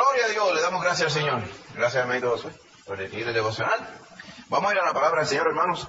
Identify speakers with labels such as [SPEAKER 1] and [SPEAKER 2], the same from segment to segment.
[SPEAKER 1] Gloria a Dios, le damos gracias al Señor. Gracias, hermanito Josué, por el líder devocional. Vamos a ir a la palabra del Señor, hermanos.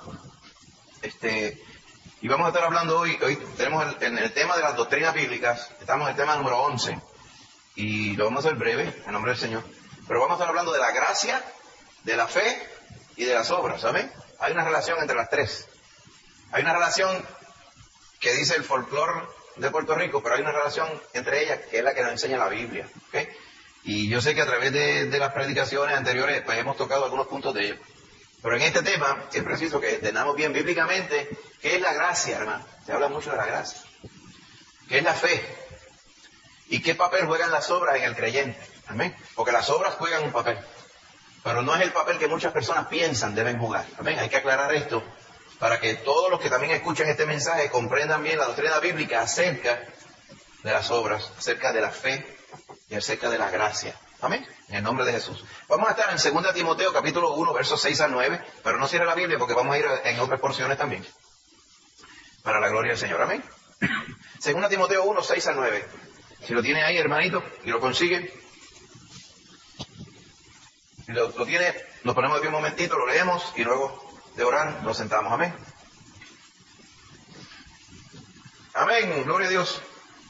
[SPEAKER 1] Y vamos a estar hablando hoy tenemos en el tema de las doctrinas bíblicas, estamos en el tema número 11. Y lo vamos a hacer breve, en nombre del Señor. Pero vamos a estar hablando de la gracia, de la fe y de las obras, ¿saben? Hay una relación entre las tres. Hay una relación que dice el folclore de Puerto Rico, pero hay una relación entre ellas que es la que nos enseña la Biblia, ¿ok? Y yo sé que a través de las predicaciones anteriores pues hemos tocado algunos puntos de ello. Pero en este tema es preciso que entendamos bien bíblicamente qué es la gracia, hermano. Se habla mucho de la gracia. ¿Qué es la fe? ¿Y qué papel juegan las obras en el creyente? Amén. Porque las obras juegan un papel. Pero no es el papel que muchas personas piensan deben jugar. Amén. Hay que aclarar esto para que todos los que también escuchen este mensaje comprendan bien la doctrina bíblica acerca de las obras, acerca de la fe y acerca de la gracia. Amén. En el nombre de Jesús. Vamos a estar en 2 Timoteo capítulo 1, versos 6 al 9, pero no cierre la Biblia porque vamos a ir en otras porciones también. Para la gloria del Señor. Amén. 2 Timoteo 1, 6 al 9. Si lo tiene ahí, hermanito, y lo consigue. Si lo tiene, nos ponemos de pie un momentito, lo leemos y luego de orar nos sentamos. Amén. Amén. Gloria a Dios.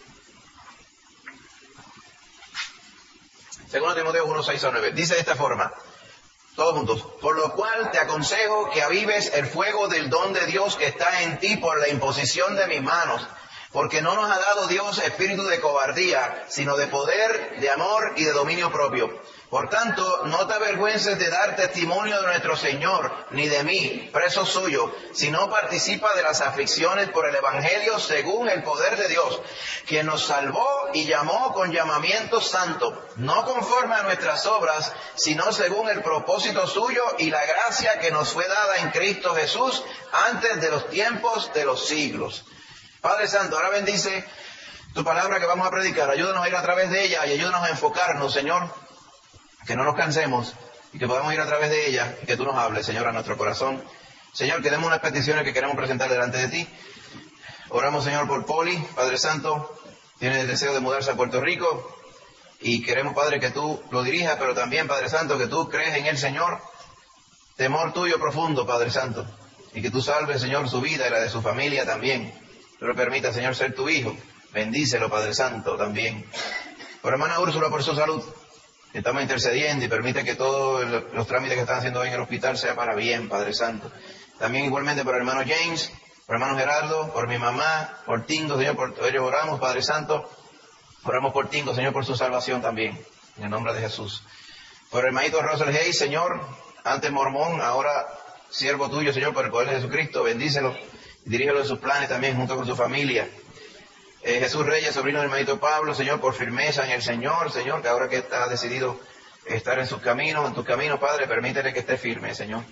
[SPEAKER 1] 2 Timoteo 1, 6 a 9. Dice de esta forma, todos juntos. Por lo cual te aconsejo que avives el fuego del don de Dios que está en ti por la imposición de mis manos. Porque no nos ha dado Dios espíritu de cobardía, sino de poder, de amor y de dominio propio. Por tanto, no te avergüences de dar testimonio de nuestro Señor, ni de mí, preso suyo, sino participa de las aflicciones por el Evangelio según el poder de Dios, quien nos salvó y llamó con llamamiento santo, no conforme a nuestras obras, sino según el propósito suyo y la gracia que nos fue dada en Cristo Jesús antes de los tiempos de los siglos. Padre Santo, ahora bendice tu palabra que vamos a predicar. Ayúdanos a ir a través de ella y ayúdanos a enfocarnos, Señor. Que no nos cansemos y que podamos ir a través de ella y que tú nos hables, Señor, a nuestro corazón. Señor, tenemos unas peticiones que queremos presentar delante de ti. Oramos, Señor, por Poli, Padre Santo. Tiene el deseo de mudarse a Puerto Rico y queremos, Padre, que tú lo dirijas, pero también, Padre Santo, que tú crees en él, Señor. Temor tuyo profundo, Padre Santo. Y que tú salves, Señor, su vida y la de su familia también. Tú le permitas, Señor, ser tu hijo. Bendícelo, Padre Santo, también. Por hermana Úrsula, por su salud. Estamos intercediendo y permite que todos los trámites que están haciendo hoy en el hospital sea para bien, Padre Santo. También igualmente por el hermano James, por el hermano Gerardo, por mi mamá, por Tingo, Señor, por ellos oramos, Padre Santo. Oramos por Tingo, Señor, por su salvación también, en el nombre de Jesús. Por el hermanito Russell Hayes, Señor, antes mormón, ahora siervo tuyo, Señor, por el poder de Jesucristo, bendícelo. Dirígelo en sus planes también junto con su familia. Jesús Reyes, sobrino del hermanito Pablo, Señor, por firmeza en el Señor, Señor, que ahora que está decidido estar en tus caminos, Padre, permítele que esté firme, Señor.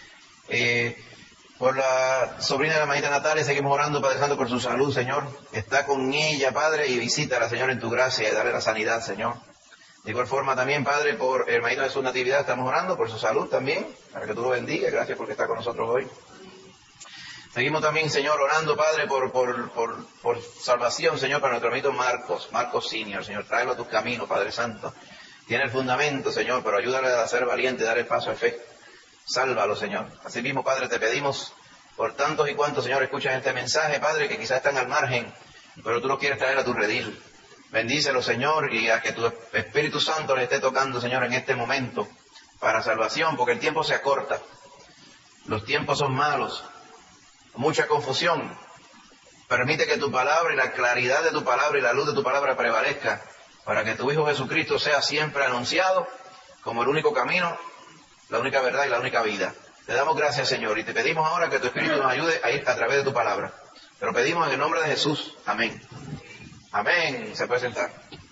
[SPEAKER 1] Por la sobrina de la hermanita Natalia, seguimos orando, Padre Santo, por su salud, Señor. Está con ella, Padre, y visítala, Señor, en tu gracia y dale la sanidad, Señor. De igual forma también, Padre, por el hermanito de su natividad, estamos orando por su salud también, para que tú lo bendigas. Gracias porque está con nosotros hoy. Seguimos también, Señor, orando, Padre, por salvación, Señor, para nuestro hermanito Marcos Senior, Señor. Tráelo a tus caminos, Padre Santo. Tiene el fundamento, Señor, pero ayúdale a ser valiente, dar el paso de fe. Sálvalo, Señor. Así mismo, Padre, te pedimos por tantos y cuantos, Señor, escuchan este mensaje, Padre, que quizás están al margen, pero tú los quieres traer a tu redil. Bendícelo, Señor, y a que tu Espíritu Santo le esté tocando, Señor, en este momento, para salvación, porque el tiempo se acorta. Los tiempos son malos. Mucha confusión. Permite que tu palabra y la claridad de tu palabra y la luz de tu palabra prevalezca para que tu Hijo Jesucristo sea siempre anunciado como el único camino, la única verdad y la única vida. Te damos gracias, Señor, y te pedimos ahora que tu Espíritu nos ayude a ir a través de tu palabra. Te lo pedimos en el nombre de Jesús. Amén. Amén. Se puede sentar.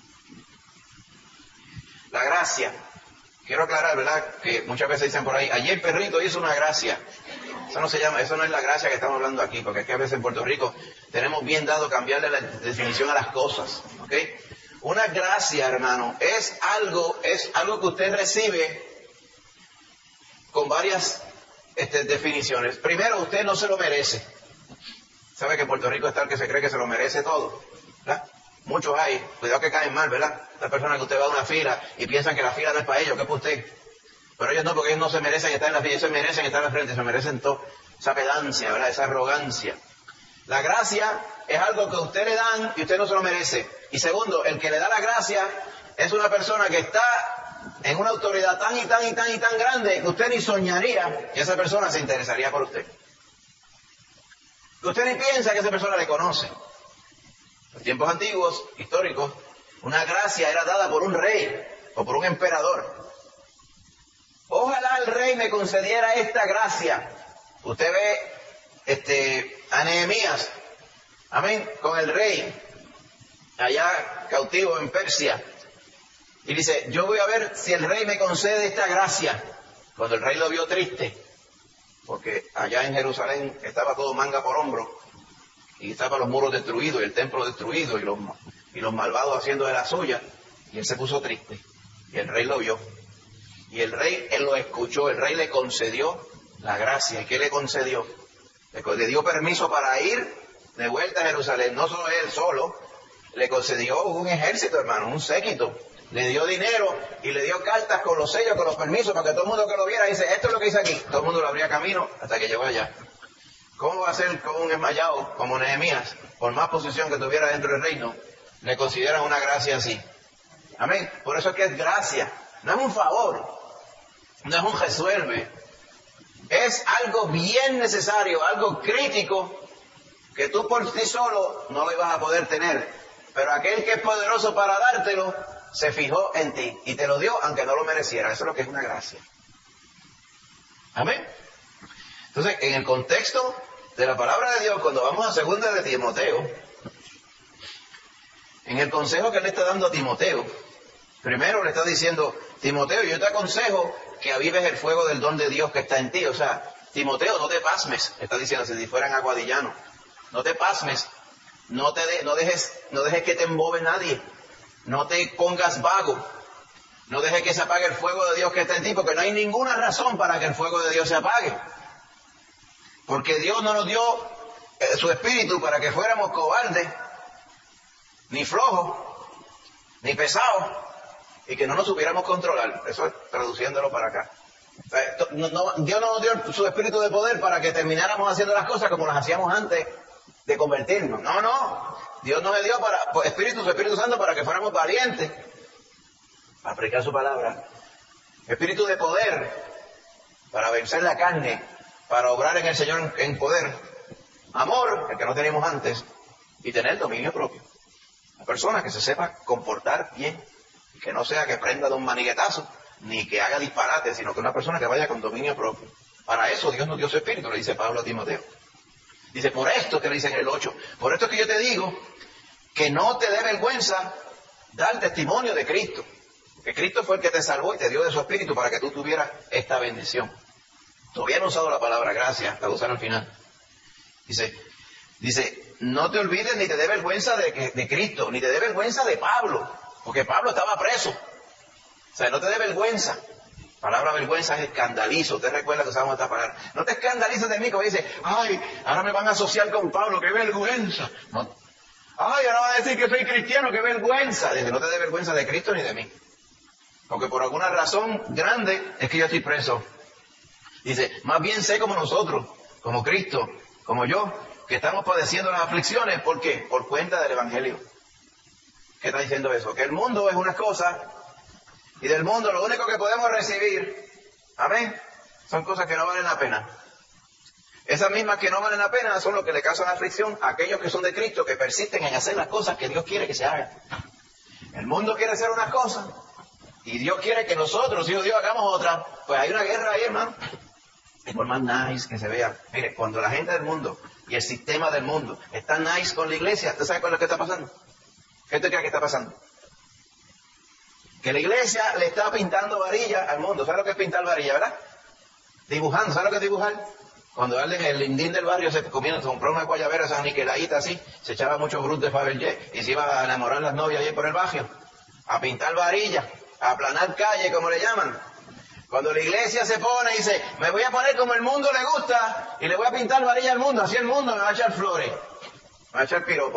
[SPEAKER 1] La gracia. Quiero aclarar, ¿verdad?, que muchas veces dicen por ahí, ayer perrito hizo una gracia. Eso no se llama, eso no es la gracia que estamos hablando aquí, porque es que a veces en Puerto Rico tenemos bien dado cambiarle la definición a las cosas, ¿ok? Una gracia, hermano, es algo que usted recibe con varias definiciones. Primero, usted no se lo merece. ¿Sabe que en Puerto Rico está el que se cree que se lo merece todo? ¿Verdad? Muchos hay, cuidado que caen mal, ¿verdad? Las personas que usted va a una fila y piensan que la fila no es para ellos, que es para usted. Pero ellos no, porque ellos no se merecen estar en la fila, ellos se merecen estar en la frente, se merecen todo. Esa pedancia, ¿verdad? Esa arrogancia. La gracia es algo que a usted le dan y usted no se lo merece. Y segundo, el que le da la gracia es una persona que está en una autoridad tan y tan y tan y tan grande que usted ni soñaría que esa persona se interesaría por usted. Que usted ni piensa que esa persona le conoce. En tiempos antiguos, históricos, una gracia era dada por un rey o por un emperador. Ojalá el rey me concediera esta gracia. Usted ve a Nehemías, amén, con el rey, allá cautivo en Persia. Y dice, yo voy a ver si el rey me concede esta gracia. Cuando el rey lo vio triste, porque allá en Jerusalén estaba todo manga por hombro, y estaban los muros destruidos, y el templo destruido, y los malvados haciendo de la suya, y él se puso triste, y el rey lo vio. Y el rey, él lo escuchó, el rey le concedió la gracia. ¿Y qué le concedió? Le dio permiso para ir de vuelta a Jerusalén. No solo él solo, le concedió un ejército, hermano, un séquito. Le dio dinero y le dio cartas con los sellos, con los permisos, para que todo el mundo que lo viera dice, esto es lo que hice aquí. Todo el mundo lo abría camino hasta que llegó allá. ¿Cómo va a ser como un esmayado, como Nehemías, por más posición que tuviera dentro del reino, le consideran una gracia así? Amén. Por eso es que es gracia. No es un favor. No es un resuelve. Es algo bien necesario, algo crítico, que tú por ti solo no lo ibas a poder tener. Pero aquel que es poderoso para dártelo, se fijó en ti y te lo dio aunque no lo mereciera. Eso es lo que es una gracia. Amén. Entonces, en el contexto de la palabra de Dios, cuando vamos a segunda de Timoteo, en el consejo que le está dando a Timoteo, primero le está diciendo, Timoteo, yo te aconsejo que avives el fuego del don de Dios que está en ti. O sea, Timoteo, no te pasmes, está diciendo, si fueran aguadillanos, no te pasmes, no dejes que te embobe nadie, no te pongas vago, no dejes que se apague el fuego de Dios que está en ti, porque no hay ninguna razón para que el fuego de Dios se apague. Porque Dios no nos dio su espíritu para que fuéramos cobardes, ni flojos, ni pesados, y que no nos supiéramos controlar. Eso es traduciéndolo para acá. O sea, Dios no nos dio su espíritu de poder para que termináramos haciendo las cosas como las hacíamos antes de convertirnos. No. Dios nos dio su Espíritu Santo para que fuéramos valientes, para predicar su palabra. Espíritu de poder, para vencer la carne, para obrar en el Señor en poder. Amor, el que no teníamos antes, y tener dominio propio. Una persona que se sepa comportar bien, que no sea que prenda de un maniguetazo, ni que haga disparate, sino que una persona que vaya con dominio propio. Para eso Dios nos dio su espíritu, le dice Pablo a Timoteo. Dice, por esto que le dice en el 8, por esto es que yo te digo que no te dé vergüenza dar testimonio de Cristo. Que Cristo fue el que te salvó y te dio de su espíritu para que tú tuvieras esta bendición. Todavía no he usado la palabra gracia, la usar al final. Dice, no te olvides ni te dé vergüenza de Cristo, ni te dé vergüenza de Pablo, porque Pablo estaba preso. O sea, no te dé vergüenza. La palabra vergüenza es escandalizo. Usted recuerda que usamos esta palabra. No te escandalices de mí, como dice, ay, ahora me van a asociar con Pablo, qué vergüenza. No. Ay, ahora van a decir que soy cristiano, qué vergüenza. Dice, no te dé vergüenza de Cristo ni de mí. Porque por alguna razón grande es que yo estoy preso. Dice, más bien sé como nosotros, como Cristo, como yo, que estamos padeciendo las aflicciones. ¿Por qué? Por cuenta del Evangelio. ¿Qué está diciendo eso? Que el mundo es una cosa, y del mundo lo único que podemos recibir, amén, son cosas que no valen la pena. Esas mismas que no valen la pena son los que le causan aflicción a aquellos que son de Cristo, que persisten en hacer las cosas que Dios quiere que se hagan. El mundo quiere hacer unas cosas, y Dios quiere que nosotros, Dios, hagamos otras. Pues hay una guerra ahí, hermano. Y por más nice que se vea. Mire, cuando la gente del mundo y el sistema del mundo está nice con la iglesia, ¿usted sabe cuál es lo que está pasando? ¿Qué usted cree que está pasando? Que la iglesia le está pintando varilla al mundo. ¿Sabe lo que es pintar varilla, verdad? Dibujando. ¿Sabe lo que es dibujar? Cuando alguien en el lindín del barrio se compró una guayabera, esa niqueladita así, se echaba mucho brut de Fabergé y se iba a enamorar las novias ahí por el barrio. A pintar varilla, a aplanar calle, como le llaman. Cuando la iglesia se pone y dice, me voy a poner como el mundo le gusta y le voy a pintar varilla al mundo, así el mundo me va a echar flores, me va a echar piropos.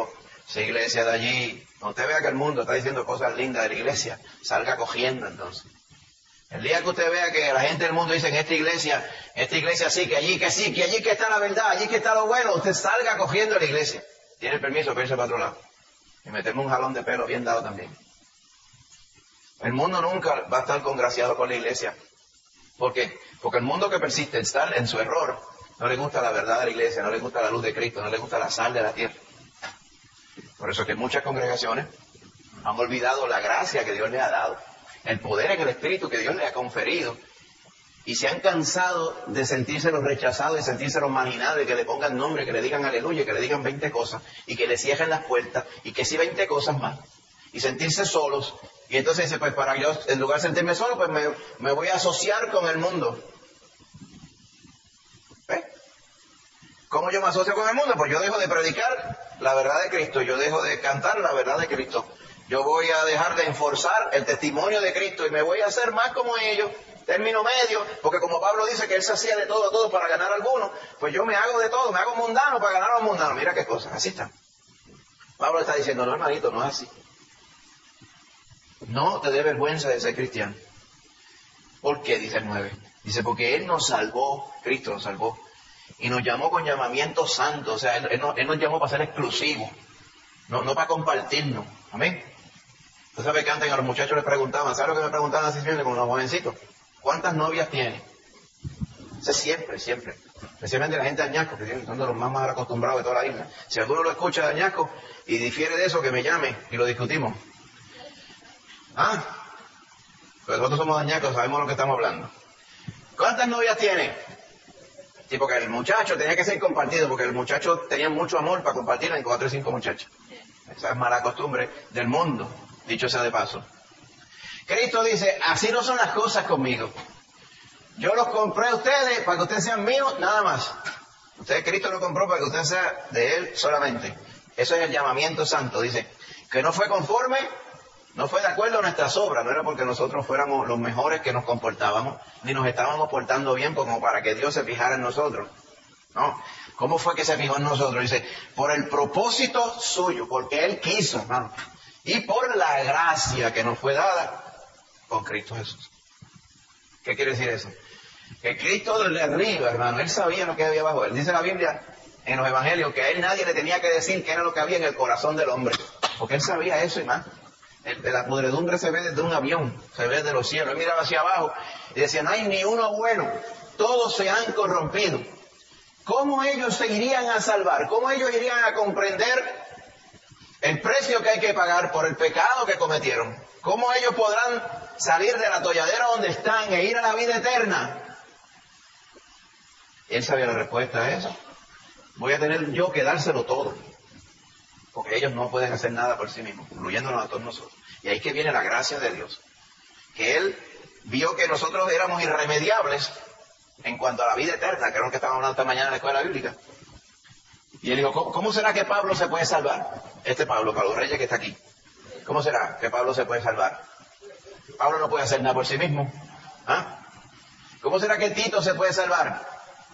[SPEAKER 1] esa iglesia de allí, cuando usted vea que el mundo está diciendo cosas lindas de la iglesia, salga cogiendo entonces. El día que usted vea que la gente del mundo dice en esta iglesia sí, que allí que está la verdad, allí que está lo bueno, usted salga cogiendo a la iglesia. Tiene permiso para irse para otro lado. Y meterme un jalón de pelo bien dado también. El mundo nunca va a estar congraciado con la iglesia. ¿Por qué? Porque el mundo que persiste en su error, no le gusta la verdad de la iglesia, no le gusta la luz de Cristo, no le gusta la sal de la tierra. Por eso es que muchas congregaciones han olvidado la gracia que Dios les ha dado, el poder en el Espíritu que Dios les ha conferido, y se han cansado de sentirse los rechazados y sentirse los marginados, y que le pongan nombre, que le digan aleluya, que le digan 20 cosas, y que le cierren las puertas, y que sí 20 cosas más, y sentirse solos. Y entonces dice, pues para yo, en lugar de sentirme solo, pues me voy a asociar con el mundo. ¿Ves? ¿Cómo yo me asocio con el mundo? Pues yo dejo de predicar la verdad de Cristo, yo dejo de cantar la verdad de Cristo. Yo voy a dejar de enforzar el testimonio de Cristo y me voy a hacer más como ellos, término medio, porque como Pablo dice que él se hacía de todo a todo para ganar a algunos, pues yo me hago de todo, me hago mundano para ganar a los mundanos. Mira qué cosa, así está. Pablo está diciendo, no hermanito, no es así. No te dé vergüenza de ser cristiano. ¿Por qué? Dice el 9. Dice, porque Él nos salvó, Cristo nos salvó, y nos llamó con llamamiento santo. O sea, Él nos llamó para ser exclusivos, no para compartirnos. Amén. Tú sabes que antes a los muchachos les preguntaban, ¿sabes lo que me preguntaban así con los jovencitos? ¿Cuántas novias tiene? Eso siempre. Especialmente la gente de Añasco, que son de los más acostumbrados de toda la isla. Si alguno lo escucha de Añasco y difiere de eso, que me llame y lo discutimos. Pues nosotros somos dañacos, sabemos lo que estamos hablando. ¿Cuántas novias tiene? Sí, porque el muchacho tenía que ser compartido, porque el muchacho tenía mucho amor para compartirla en 4 o 5 muchachas. Esa es mala costumbre del mundo, dicho sea de paso. Cristo dice, así no son las cosas conmigo. Yo los compré a ustedes para que ustedes sean míos, nada más. Cristo lo compró para que ustedes sean de Él solamente. Eso es el llamamiento santo. Dice, que no fue conforme, no fue de acuerdo a nuestras obras, no era porque nosotros fuéramos los mejores que nos comportábamos, ni nos estábamos portando bien como para que Dios se fijara en nosotros. No. ¿Cómo fue que se fijó en nosotros? Dice, por el propósito suyo, porque Él quiso, hermano, y por la gracia que nos fue dada con Cristo Jesús. ¿Qué quiere decir eso? Que Cristo desde arriba, hermano, Él sabía lo que había abajo. Él dice la Biblia en los evangelios que a Él nadie le tenía que decir qué era lo que había en el corazón del hombre, porque Él sabía eso y más. La podredumbre se ve desde un avión, se ve desde los cielos. Él miraba hacia abajo y decía, no hay ni uno bueno, todos se han corrompido. ¿Cómo ellos se irían a salvar? ¿Cómo ellos irían a comprender el precio que hay que pagar por el pecado que cometieron? ¿Cómo ellos podrán salir del atolladero donde están e ir a la vida eterna? Él sabía la respuesta a eso. Voy a tener yo que dárselo todo, porque ellos no pueden hacer nada por sí mismos, incluyéndonos a todos nosotros. Y ahí que viene la gracia de Dios, que Él vio que nosotros éramos irremediables en cuanto a la vida eterna, que es lo que estábamos hablando esta mañana en la escuela bíblica. Y Él dijo, ¿cómo será que Pablo se puede salvar? Pablo Reyes que está aquí. ¿Cómo será que Pablo se puede salvar? Pablo no puede hacer nada por sí mismo. ¿Cómo será que Tito se puede salvar?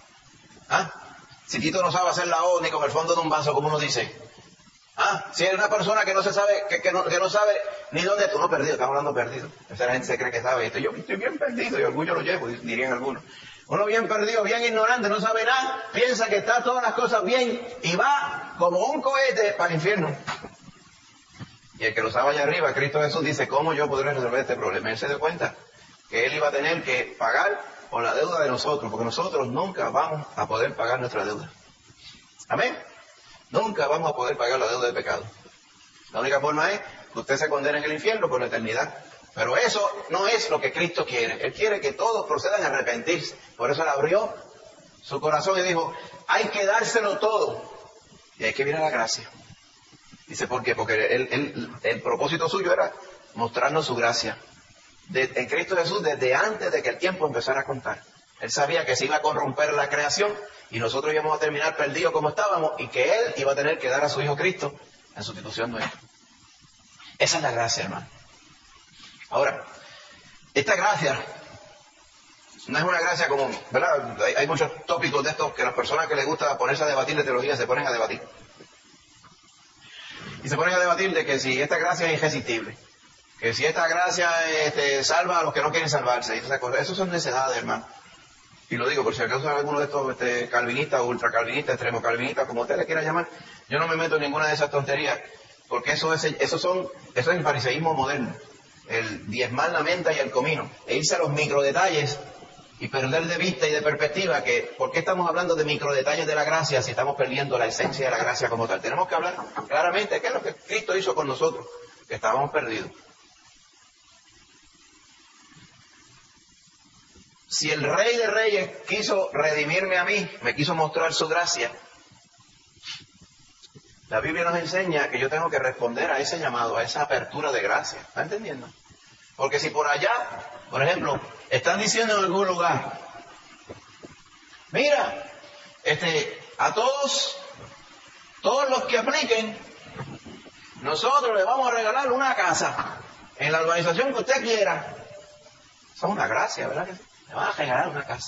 [SPEAKER 1] Si Tito no sabe hacer la O ni con el fondo de un vaso, como uno dice. Si es una persona que no se sabe, que no sabe ni dónde tú no perdido, estamos hablando perdido. Esa gente se cree que sabe esto. Yo estoy bien perdido y orgullo lo llevo, dirían algunos. Uno bien perdido, bien ignorante, no sabe nada, piensa que está todas las cosas bien y va como un cohete para el infierno. Y el que lo sabe allá arriba, Cristo Jesús, dice, ¿cómo yo podré resolver este problema? Él se dio cuenta que Él iba a tener que pagar por la deuda de nosotros, porque nosotros nunca vamos a poder pagar nuestra deuda. Amén. Nunca vamos a poder pagar la deuda de pecado. La única forma es que usted se condene en el infierno por la eternidad. Pero eso no es lo que Cristo quiere. Él quiere que todos procedan a arrepentirse. Por eso Él abrió su corazón y dijo, hay que dárselo todo. Y ahí que viene la gracia. Dice, ¿por qué? Porque el propósito suyo era mostrarnos su gracia. En Cristo Jesús, desde antes de que el tiempo empezara a contar. Él sabía que se iba a corromper la creación y nosotros íbamos a terminar perdidos como estábamos y que Él iba a tener que dar a su Hijo Cristo en sustitución nuestra. Esa es la gracia, hermano. Ahora, esta gracia no es una gracia como, ¿verdad? Hay muchos tópicos de estos que las personas que les gusta ponerse a debatir de teología se ponen a debatir. Y se ponen a debatir de que si esta gracia es irresistible, que si esta gracia salva a los que no quieren salvarse, y esas cosas. Eso son necedades, hermano. Y lo digo por si acaso alguno de estos calvinistas, ultracalvinistas, extremo calvinistas, como usted le quiera llamar, yo no me meto en ninguna de esas tonterías, porque eso es el fariseísmo moderno, el diezmar la menta y el comino, e irse a los microdetalles y perder de vista y de perspectiva que, ¿por qué estamos hablando de microdetalles de la gracia si estamos perdiendo la esencia de la gracia como tal? Tenemos que hablar claramente qué es lo que Cristo hizo con nosotros, que estábamos perdidos. Si el Rey de Reyes quiso redimirme a mí, me quiso mostrar su gracia, la Biblia nos enseña que yo tengo que responder a ese llamado, a esa apertura de gracia. ¿Está entendiendo? Porque si por allá, por ejemplo, están diciendo en algún lugar, mira, a todos los que apliquen, nosotros les vamos a regalar una casa en la urbanización que usted quiera. Eso es una gracia, ¿verdad que sí? Le van a regalar una casa.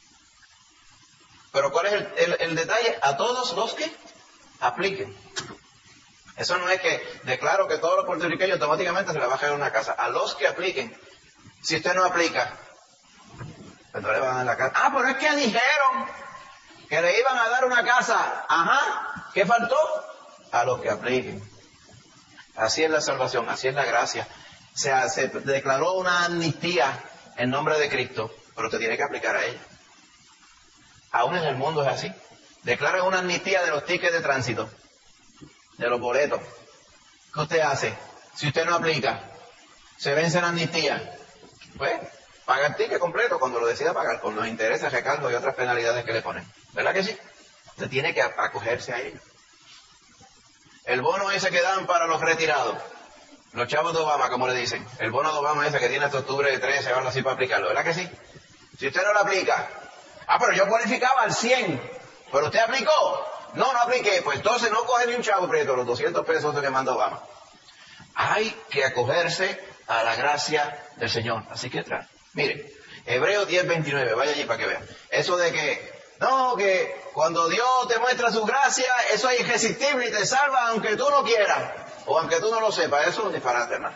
[SPEAKER 1] Pero ¿cuál es el detalle? A todos los que apliquen. Eso no es que declaro que todos los puertorriqueños automáticamente se les va a regalar una casa. A los que apliquen. Si usted no aplica, pues no le van a dar la casa. Ah, pero es que dijeron que le iban a dar una casa. Ajá. ¿Qué faltó? A los que apliquen. Así es la salvación, así es la gracia. O sea, se declaró una amnistía en nombre de Cristo, pero te tiene que aplicar a ella. Aún en el mundo es así. Declaran una amnistía de los tickets de tránsito, de los boletos. ¿Qué usted hace? Si usted no aplica, se vence la amnistía, pues paga el ticket completo cuando lo decida pagar, con los intereses, recargos y otras penalidades que le ponen. ¿Verdad que sí? Usted tiene que acogerse a ello. El bono ese que dan para los retirados, los chavos de Obama, como le dicen, el bono de Obama ese que tiene hasta octubre de 13 o algo así para aplicarlo, ¿verdad que sí? Si usted no lo aplica, pero yo cualificaba al 100, pero usted aplicó, no apliqué, pues entonces no coge ni un chavo preto, los 200 pesos que manda Obama. Hay que acogerse a la gracia del Señor, así que mire, Hebreos 10:29, vaya allí para que vean, eso de que cuando Dios te muestra su gracia, eso es irresistible y te salva aunque tú no quieras, o aunque tú no lo sepas, eso es un disparate, hermano.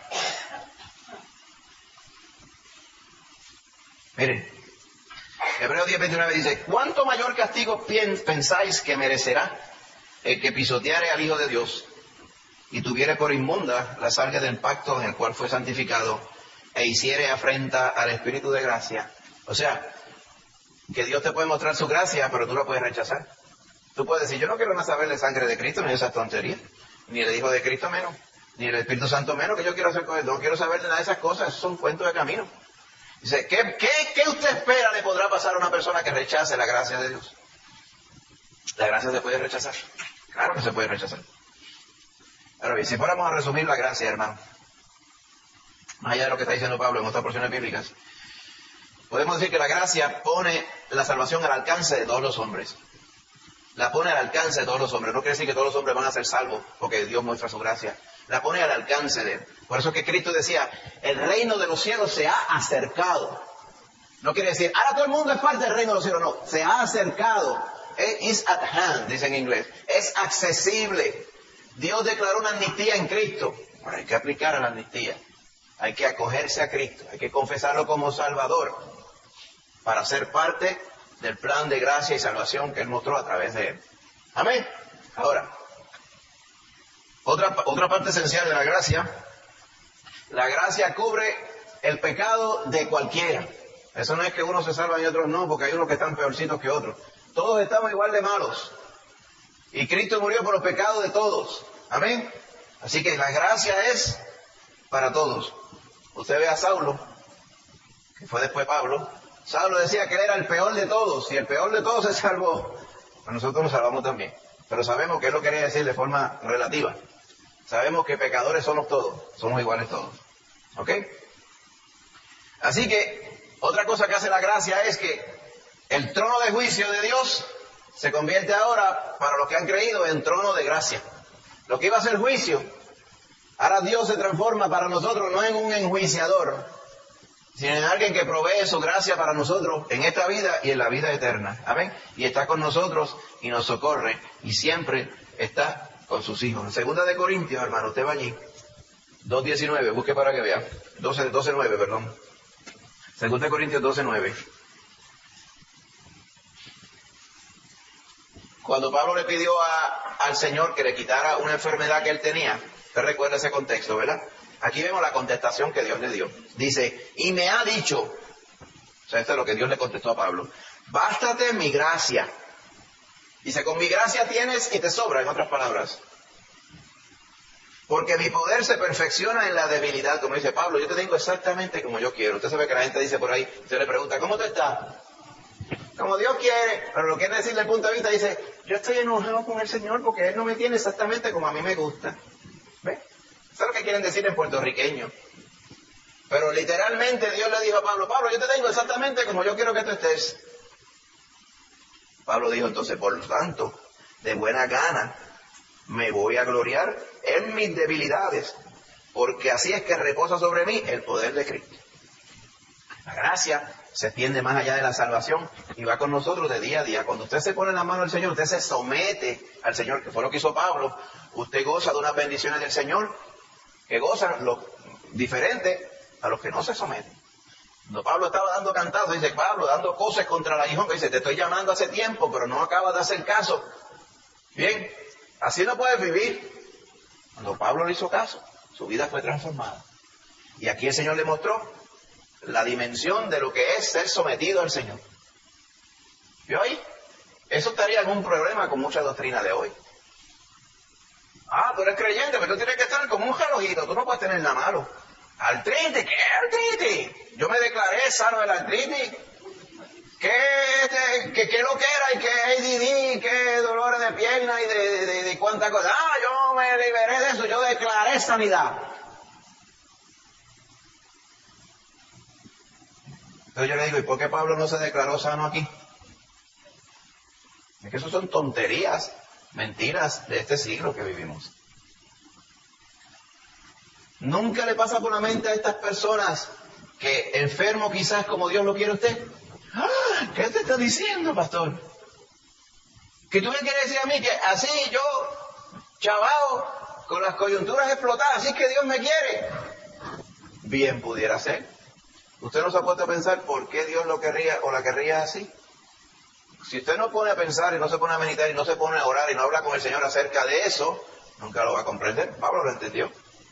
[SPEAKER 1] Miren, Hebreos 10:29 dice, ¿cuánto mayor castigo pensáis que merecerá el que pisoteare al Hijo de Dios y tuviere por inmunda la sangre del pacto en el cual fue santificado e hiciere afrenta al Espíritu de gracia? O sea, que Dios te puede mostrar su gracia, pero tú la puedes rechazar. Tú puedes decir, yo no quiero más saber de sangre de Cristo, ni de esas tonterías, ni el Hijo de Cristo menos, ni el Espíritu Santo menos, que yo quiero hacer con él. No quiero saber de nada de esas cosas, esos son cuentos de camino. Dice, ¿qué usted espera le podrá pasar a una persona que rechace la gracia de Dios? La gracia se puede rechazar. Claro que se puede rechazar. Ahora bien, si fuéramos a resumir la gracia, hermano, más allá de lo que está diciendo Pablo en otras porciones bíblicas, podemos decir que la gracia pone la salvación al alcance de todos los hombres. La pone al alcance de todos los hombres. No quiere decir que todos los hombres van a ser salvos porque Dios muestra su gracia. La pone al alcance de él. Por eso que Cristo decía, el reino de los cielos se ha acercado. No quiere decir, ahora todo el mundo es parte del reino de los cielos. No, se ha acercado. Is at hand, dice en inglés. Es accesible. Dios declaró una amnistía en Cristo. Bueno, hay que aplicar a la amnistía. Hay que acogerse a Cristo. Hay que confesarlo como Salvador para ser parte del plan de gracia y salvación que Él mostró a través de Él. Amén. Ahora, otra parte esencial de la gracia cubre el pecado de cualquiera. Eso no es que unos se salvan y otros no, porque hay unos que están peorcitos que otros. Todos estamos igual de malos. Y Cristo murió por los pecados de todos. Amén. Así que la gracia es para todos. Usted ve a Saulo, que fue después Pablo. Saulo decía que él era el peor de todos, y el peor de todos se salvó. Pues nosotros nos salvamos también. Pero sabemos que él lo quería decir de forma relativa. Sabemos que pecadores somos todos, somos iguales todos. ¿Ok? Así que, otra cosa que hace la gracia es que el trono de juicio de Dios se convierte ahora, para los que han creído, en trono de gracia. Lo que iba a ser juicio, ahora Dios se transforma para nosotros no en un enjuiciador, sino en alguien que provee su gracia para nosotros en esta vida y en la vida eterna. Amén. Y está con nosotros y nos socorre y siempre está con sus hijos. En Segunda de Corintios, hermano, usted va allí. 2:19, busque para que vea. 12:9, perdón. Segunda de Corintios 12:9. Cuando Pablo le pidió al Señor que le quitara una enfermedad que él tenía, usted recuerda ese contexto, ¿verdad? Aquí vemos la contestación que Dios le dio. Dice, y me ha dicho, o sea, esto es lo que Dios le contestó a Pablo, bástate mi gracia. Dice, con mi gracia tienes y te sobra, en otras palabras. Porque mi poder se perfecciona en la debilidad, como dice Pablo, yo te tengo exactamente como yo quiero. Usted sabe que la gente dice por ahí, se le pregunta, ¿cómo tú estás? Como Dios quiere, pero lo quiere decir desde el punto de vista, dice, yo estoy enojado con el Señor porque Él no me tiene exactamente como a mí me gusta. ¿Ves? Eso es lo que quieren decir en puertorriqueño. Pero literalmente Dios le dijo a Pablo, Pablo, yo te tengo exactamente como yo quiero que tú estés. Pablo dijo entonces, por lo tanto, de buena gana me voy a gloriar en mis debilidades, porque así es que reposa sobre mí el poder de Cristo. La gracia se extiende más allá de la salvación y va con nosotros de día a día. Cuando usted se pone en la mano del Señor, usted se somete al Señor, que fue lo que hizo Pablo. Usted goza de unas bendiciones del Señor que gozan los diferentes a los que no se someten. Cuando Pablo estaba dando cantazos, dice Pablo, dando cosas contra el aguijón, que dice, te estoy llamando hace tiempo, pero no acabas de hacer caso. Bien, así no puedes vivir. Cuando Pablo le hizo caso, su vida fue transformada. Y aquí el Señor le mostró la dimensión de lo que es ser sometido al Señor. ¿Vio ahí? Eso estaría en un problema con mucha doctrina de hoy. Ah, tú eres creyente, pero tú tienes que estar como un relojito, tú no puedes tener nada malo. ¿Artritis? ¿Qué artritis? Yo me declaré sano de la artritis. ¿Qué lo que era? ¿Y qué ADD? ¿Qué dolores de pierna? ¿Y de cuántas cosas? Ah, yo me liberé de eso, yo declaré sanidad. Entonces yo le digo, ¿y por qué Pablo no se declaró sano aquí? Es que eso son tonterías, mentiras de este siglo que vivimos. ¿Nunca le pasa por la mente a estas personas que enfermo quizás como Dios lo quiere a usted? ¡Ah! ¿Qué te está diciendo, pastor? ¿Que tú me quieres decir a mí que así yo, chavao, con las coyunturas explotadas, así es que Dios me quiere? Bien pudiera ser. ¿Usted no se ha puesto a pensar por qué Dios lo querría o la querría así? Si usted no pone a pensar y no se pone a meditar y no se pone a orar y no habla con el Señor acerca de eso, nunca lo va a comprender. Pablo lo entendió.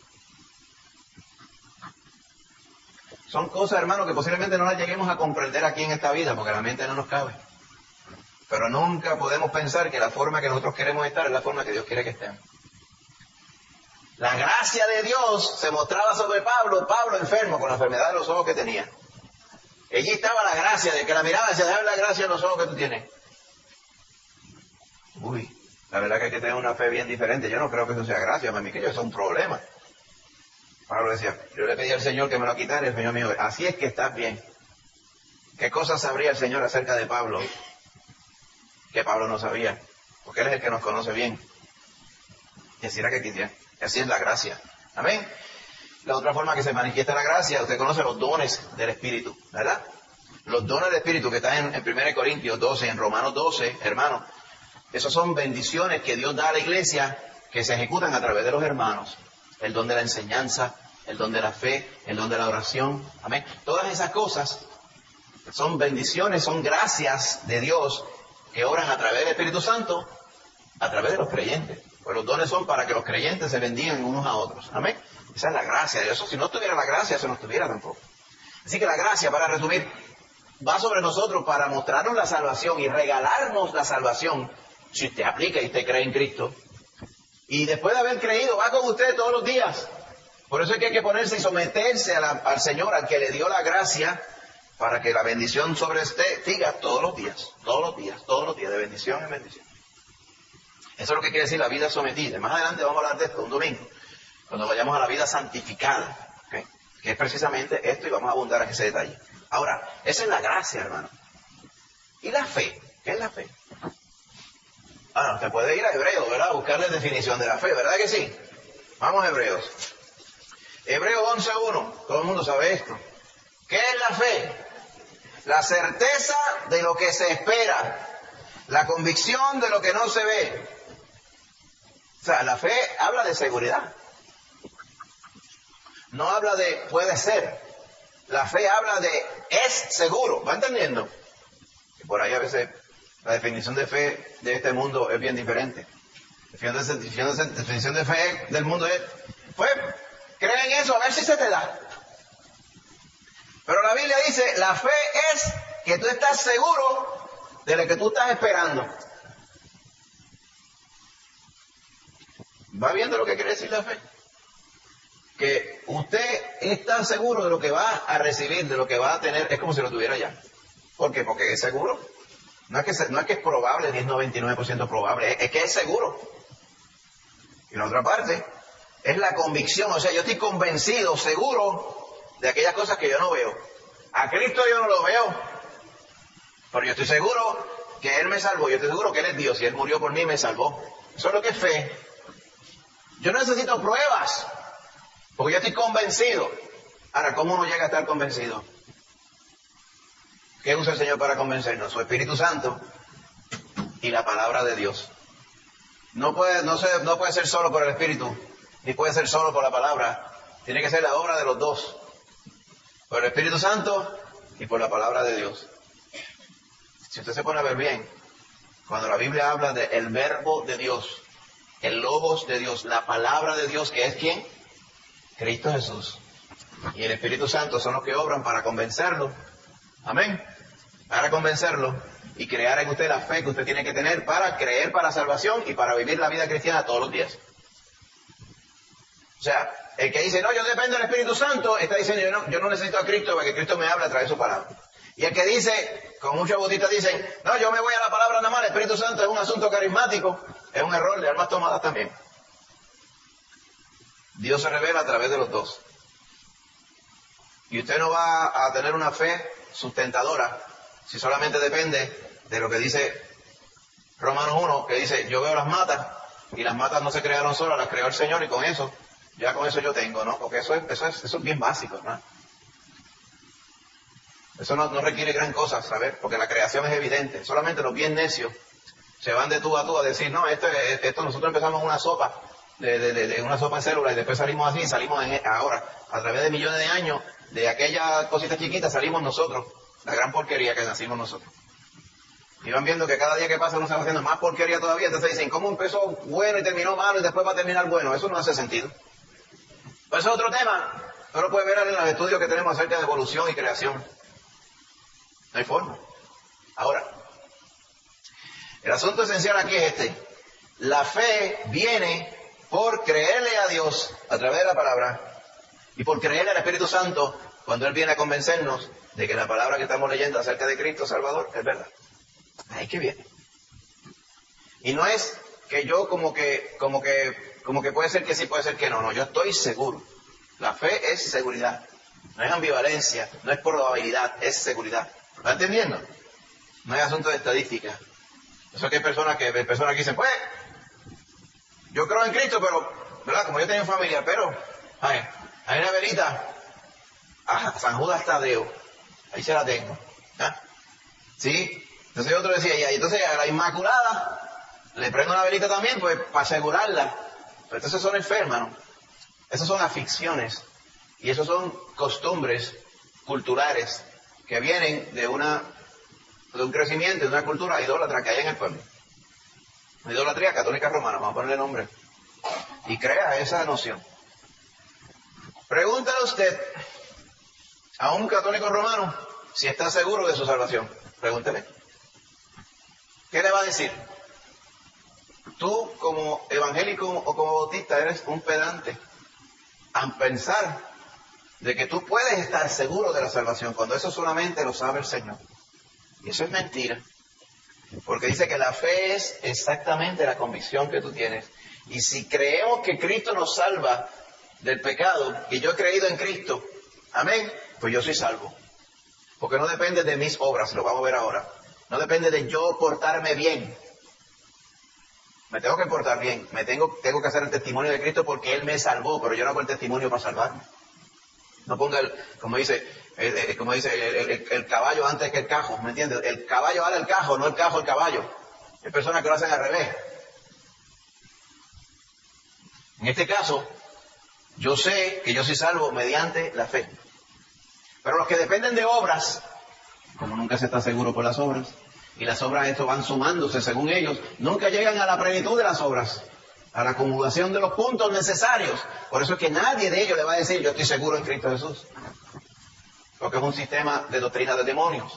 [SPEAKER 1] Son cosas, hermano, que posiblemente no las lleguemos a comprender aquí en esta vida, porque la mente no nos cabe. Pero nunca podemos pensar que la forma que nosotros queremos estar es la forma que Dios quiere que estemos. La gracia de Dios se mostraba sobre Pablo enfermo con la enfermedad de los ojos que tenía. Allí estaba la gracia, de que la miraba y decía, dame la gracia en los ojos que tú tienes. Uy, la verdad que hay que tener una fe bien diferente. Yo no creo que eso sea gracia, para mí que eso es un problema. Pablo decía, yo le pedí al Señor que me lo quitara y el Señor me dijo, así es que estás bien. ¿Qué cosas sabría el Señor acerca de Pablo? Que Pablo no sabía, porque Él es el que nos conoce bien. Y así era que quisiera. Y así es la gracia. Amén. La otra forma que se manifiesta la gracia, usted conoce los dones del Espíritu, ¿verdad? Los dones del Espíritu que están en 1 Corintios 12, en Romanos 12, hermanos. Esos son bendiciones que Dios da a la iglesia que se ejecutan a través de los hermanos. El don de la enseñanza, el don de la fe, el don de la oración. Amén. Todas esas cosas son bendiciones, son gracias de Dios que obran a través del Espíritu Santo, a través de los creyentes. Pues los dones son para que los creyentes se bendigan unos a otros. Amén. Esa es la gracia de Dios. Si no tuviera la gracia, eso no estuviera tampoco. Así que la gracia, para resumir, va sobre nosotros para mostrarnos la salvación y regalarnos la salvación. Si usted aplica y usted cree en Cristo. Y después de haber creído, va con usted todos los días. Por eso es que hay que ponerse y someterse al Señor, al que le dio la gracia, para que la bendición sobre usted siga todos los días, de bendición en bendición. Eso es lo que quiere decir la vida sometida. Más adelante vamos a hablar de esto un domingo, cuando vayamos a la vida santificada, ¿okay? Que es precisamente esto y vamos a abundar en ese detalle. Ahora, esa es la gracia, hermano. ¿Y la fe? ¿Qué es la fe? Ah, usted puede ir a Hebreos, ¿verdad? Buscarle definición de la fe, ¿verdad que sí? Vamos a Hebreos. Hebreos 11:1. Todo el mundo sabe esto. ¿Qué es la fe? La certeza de lo que se espera. La convicción de lo que no se ve. O sea, la fe habla de seguridad. No habla de puede ser. La fe habla de es seguro. ¿Va entendiendo? Y por ahí a veces la definición de fe de este mundo es bien diferente. La definición de fe del mundo es, pues, cree en eso, a ver si se te da. Pero la Biblia dice, la fe es que tú estás seguro de lo que tú estás esperando. ¿Va viendo lo que quiere decir la fe? Que usted está seguro de lo que va a recibir, de lo que va a tener, es como si lo tuviera ya. ¿Por qué? Porque es seguro. No es que es probable, ni es 99% probable, es que es seguro. Y la otra parte es la convicción, o sea, yo estoy convencido, seguro de aquellas cosas que yo no veo. A Cristo yo no lo veo, pero yo estoy seguro que Él me salvó, yo estoy seguro que Él es Dios y Él murió por mí y me salvó. Eso es lo que es fe. Yo no necesito pruebas, porque yo estoy convencido. Ahora, ¿cómo uno llega a estar convencido? ¿Qué usa el Señor para convencernos? Su Espíritu Santo y la palabra de Dios. No puede ser solo por el Espíritu, ni puede ser solo por la palabra. Tiene que ser la obra de los dos. Por el Espíritu Santo y por la palabra de Dios. Si usted se pone a ver bien, cuando la Biblia habla de el verbo de Dios, el logos de Dios, la palabra de Dios, que es ¿quién? Cristo Jesús. Y el Espíritu Santo son los que obran para convencerlo. Amén. Para convencerlo y crear en usted la fe que usted tiene que tener para creer para salvación y para vivir la vida cristiana todos los días. O sea, el que dice, no, yo dependo del Espíritu Santo, está diciendo, yo no necesito a Cristo para que Cristo me hable a través de su palabra. Y el que dice, con muchos bautistas dicen, no, yo me voy a la palabra nada más, el Espíritu Santo es un asunto carismático, es un error de almas tomadas también. Dios se revela a través de los dos. Y usted no va a tener una fe sustentadora si solamente depende de lo que dice Romanos 1, que dice, yo veo las matas, y las matas no se crearon solas, las creó el Señor, y con eso yo tengo, ¿no? Porque eso es bien básico, ¿no? Eso no requiere gran cosa, ¿sabes? Porque la creación es evidente. Solamente los bien necios se van de tú a decir, no, esto nosotros empezamos una sopa, una sopa de células, y después salimos así, salimos ahora, a través de millones de años, de aquellas cositas chiquitas salimos nosotros, la gran porquería que nacimos nosotros. Y van viendo que cada día que pasa uno se va haciendo más porquería todavía, entonces dicen, ¿cómo empezó bueno y terminó malo y después va a terminar bueno? Eso no hace sentido. Pues eso es otro tema, pero lo puede ver en los estudios que tenemos acerca de evolución y creación. No hay forma. Ahora, el asunto esencial aquí es este. La fe viene por creerle a Dios a través de la palabra y por creerle al Espíritu Santo cuando Él viene a convencernos de que la palabra que estamos leyendo acerca de Cristo Salvador es verdad. Ahí que viene. Y no es que yo como que puede ser que sí, puede ser que no. No, yo estoy seguro. La fe es seguridad. No es ambivalencia, no es probabilidad, es seguridad. ¿Lo está entendiendo? No es asunto de estadística. Eso que hay personas que dicen, pues, yo creo en Cristo, pero, ¿verdad? Como yo tengo familia, pero, hay una velita a San Judas Tadeo. Ahí se la tengo. ¿Ah? ¿Sí? Entonces otro decía, y entonces a la Inmaculada le prendo una velita también, pues, para asegurarla. Pero entonces son enfermas, ¿no? Esas son aficiones. Y esos son costumbres culturales que vienen de un crecimiento, de una cultura idólatra que hay en el pueblo. Una idolatría católica romana, vamos a ponerle nombre. Y crea esa noción. Pregúntale usted a un católico romano si está seguro de su salvación. Pregúntele. ¿Qué le va a decir? Tú como evangélico o como bautista eres un pedante al pensar de que tú puedes estar seguro de la salvación cuando eso solamente lo sabe el Señor. Y eso es mentira. Porque dice que la fe es exactamente la convicción que tú tienes. Y si creemos que Cristo nos salva del pecado, que yo he creído en Cristo, amén, pues yo soy salvo. Porque no depende de mis obras, lo vamos a ver ahora. No depende de yo portarme bien. Me tengo que portar bien. Tengo que hacer el testimonio de Cristo porque Él me salvó, pero yo no hago el testimonio para salvarme. No ponga como dice el caballo antes que el cajo, ¿me entiendes? El caballo vale el cajo, no el cajo el caballo. Hay personas que lo hacen al revés. En este caso, yo sé que yo soy salvo mediante la fe. Pero los que dependen de obras, como nunca se está seguro por las obras, y las obras esto van sumándose según ellos, nunca llegan a la plenitud de las obras, a la acumulación de los puntos necesarios. Por eso es que nadie de ellos le va a decir, yo estoy seguro en Cristo Jesús. Porque es un sistema de doctrina de demonios.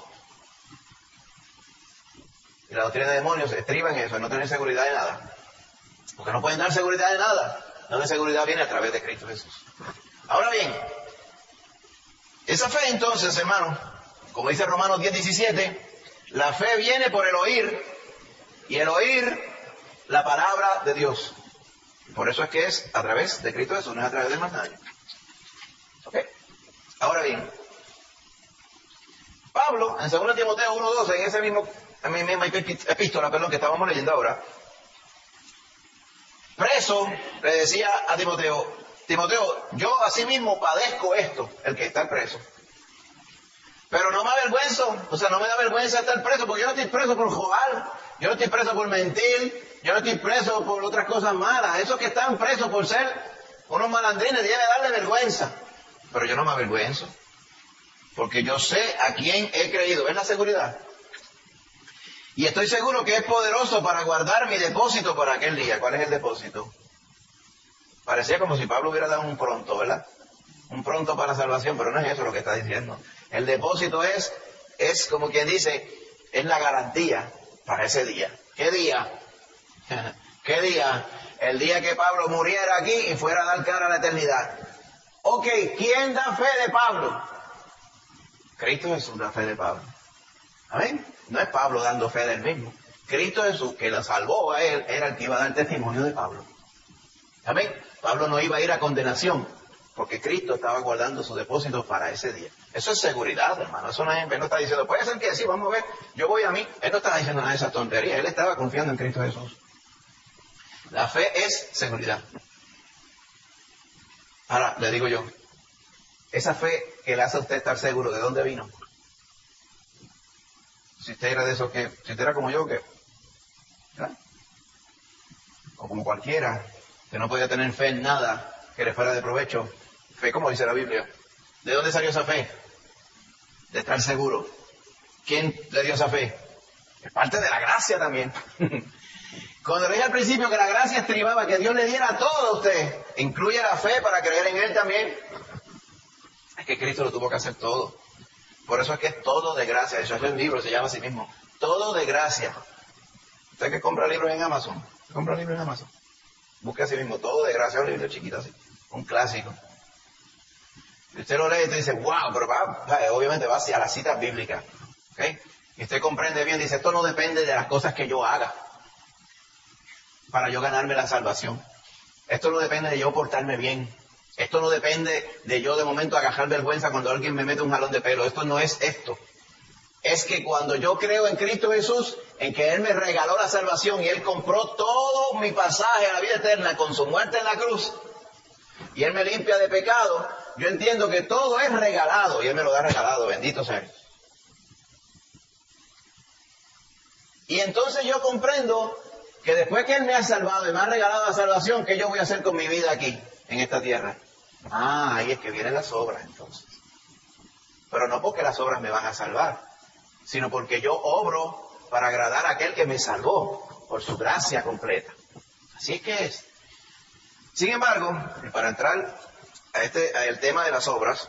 [SPEAKER 1] Y la doctrina de demonios estriba en eso, en no tener seguridad de nada. Porque no pueden dar seguridad de nada. La seguridad viene a través de Cristo Jesús. Ahora bien, esa fe entonces, hermano, como dice Romanos 10:17, la fe viene por el oír, y el oír la palabra de Dios. Por eso es que es a través de Cristo Jesús, no es a través de más nadie. ¿Ok? Ahora bien, Pablo, en 2 Timoteo 1:12, en mi misma epístola, que estábamos leyendo ahora, preso, le decía a Timoteo, Timoteo, yo asimismo padezco esto, el que está preso. Pero no me avergüenzo, no me da vergüenza estar preso, porque yo no estoy preso por jugar, yo no estoy preso por mentir, yo no estoy preso por otras cosas malas. Esos que están presos por ser unos malandrines debe darle vergüenza. Pero yo no me avergüenzo, porque yo sé a quién he creído. ¿Ven la seguridad? Y estoy seguro que es poderoso para guardar mi depósito para aquel día. ¿Cuál es el depósito? Parecía como si Pablo hubiera dado un pronto, ¿verdad? Un pronto para la salvación, pero no es eso lo que está diciendo. El depósito es como quien dice, es la garantía para ese día. ¿Qué día? ¿Qué día? El día que Pablo muriera aquí y fuera a dar cara a la eternidad. Ok, ¿quién da fe de Pablo? Cristo Jesús da fe de Pablo. ¿Amén? No es Pablo dando fe del mismo. Cristo Jesús, que lo salvó a él, era el que iba a dar testimonio de Pablo. ¿Amén? Pablo no iba a ir a condenación, porque Cristo estaba guardando sus depósitos para ese día. Eso es seguridad, hermano. Eso no es, él no está diciendo, puede ser que sí, vamos a ver, yo voy a mí. Él no estaba diciendo nada de esa tontería, él estaba confiando en Cristo Jesús. La fe es seguridad. Ahora, le digo yo, esa fe que le hace a usted estar seguro, ¿de dónde vino? Si usted era de esos que, si usted era como yo, que, ¿verdad? O como cualquiera, que no podía tener fe en nada que le fuera de provecho. Fe, como dice la Biblia. ¿De dónde salió esa fe? De estar seguro. ¿Quién le dio esa fe? Es parte de la gracia también. Cuando le dije al principio que la gracia estribaba, que Dios le diera todo a usted, incluye la fe para creer en Él también. Es que Cristo lo tuvo que hacer todo. Por eso es que es todo de gracia. Eso es el libro, se llama así mismo. Todo de gracia. Usted que compra libros en Amazon. Compra libros en Amazon. Busque así mismo, todo de gracia. Un libro chiquito así. Un clásico. Y usted lo lee y te dice, wow, pero obviamente va hacia las citas bíblicas. ¿Okay? Y usted comprende bien, dice, esto no depende de las cosas que yo haga para yo ganarme la salvación. Esto no depende de yo portarme bien. Esto no depende de yo de momento agajar vergüenza cuando alguien me mete un jalón de pelo. Esto no es esto. Es que cuando yo creo en Cristo Jesús, en que Él me regaló la salvación y Él compró todo mi pasaje a la vida eterna con su muerte en la cruz, y Él me limpia de pecado, yo entiendo que todo es regalado y Él me lo da regalado, bendito sea Él. Y entonces yo comprendo que después que Él me ha salvado y me ha regalado la salvación, ¿qué yo voy a hacer con mi vida aquí, en esta tierra? Ahí es que vienen las obras entonces. Pero no porque las obras me van a salvar, sino porque yo obro para agradar a aquel que me salvó, por su gracia completa. Así es que es. Sin embargo, para entrar a el tema de las obras,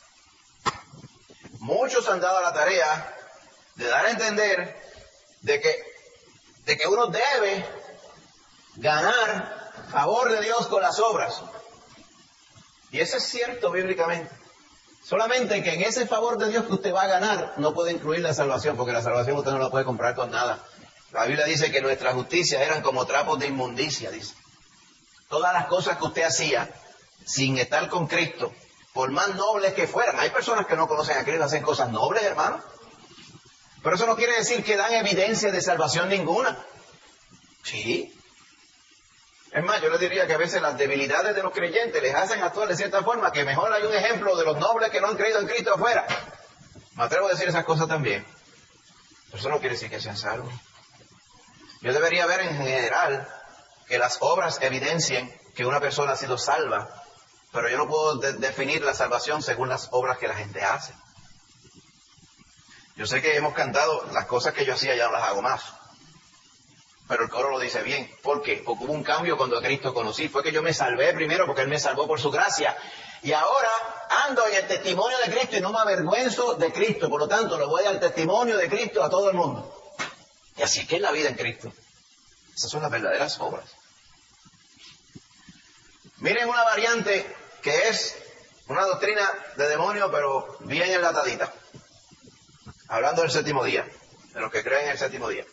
[SPEAKER 1] muchos han dado la tarea de dar a entender de que uno debe ganar favor de Dios con las obras. Y eso es cierto bíblicamente. Solamente que en ese favor de Dios que usted va a ganar no puede incluir la salvación, porque la salvación usted no la puede comprar con nada. La Biblia dice que nuestras justicias eran como trapos de inmundicia, dice. Todas las cosas que usted hacía sin estar con Cristo, por más nobles que fueran. Hay personas que no conocen a Cristo, hacen cosas nobles, hermano. Pero eso no quiere decir que dan evidencia de salvación ninguna. Sí. Es más, yo les diría que a veces las debilidades de los creyentes les hacen actuar de cierta forma, que mejor hay un ejemplo de los nobles que no han creído en Cristo afuera. Me atrevo a decir esas cosas también. Pero eso no quiere decir que sean salvos. Yo debería ver en general que las obras evidencien que una persona ha sido salva, pero yo no puedo definir la salvación según las obras que la gente hace. Yo sé que hemos cantado las cosas que yo hacía, ya no las hago más. Pero el coro lo dice bien. ¿Por qué? Porque hubo un cambio cuando a Cristo conocí. Fue que yo me salvé primero porque Él me salvó por su gracia. Y ahora ando en el testimonio de Cristo y no me avergüenzo de Cristo. Por lo tanto, le voy al testimonio de Cristo a todo el mundo. Y así es que es la vida en Cristo. Esas son las verdaderas obras. Miren una variante que es una doctrina de demonio, pero bien enlatadita. Hablando del séptimo día, de los que creen en el séptimo día.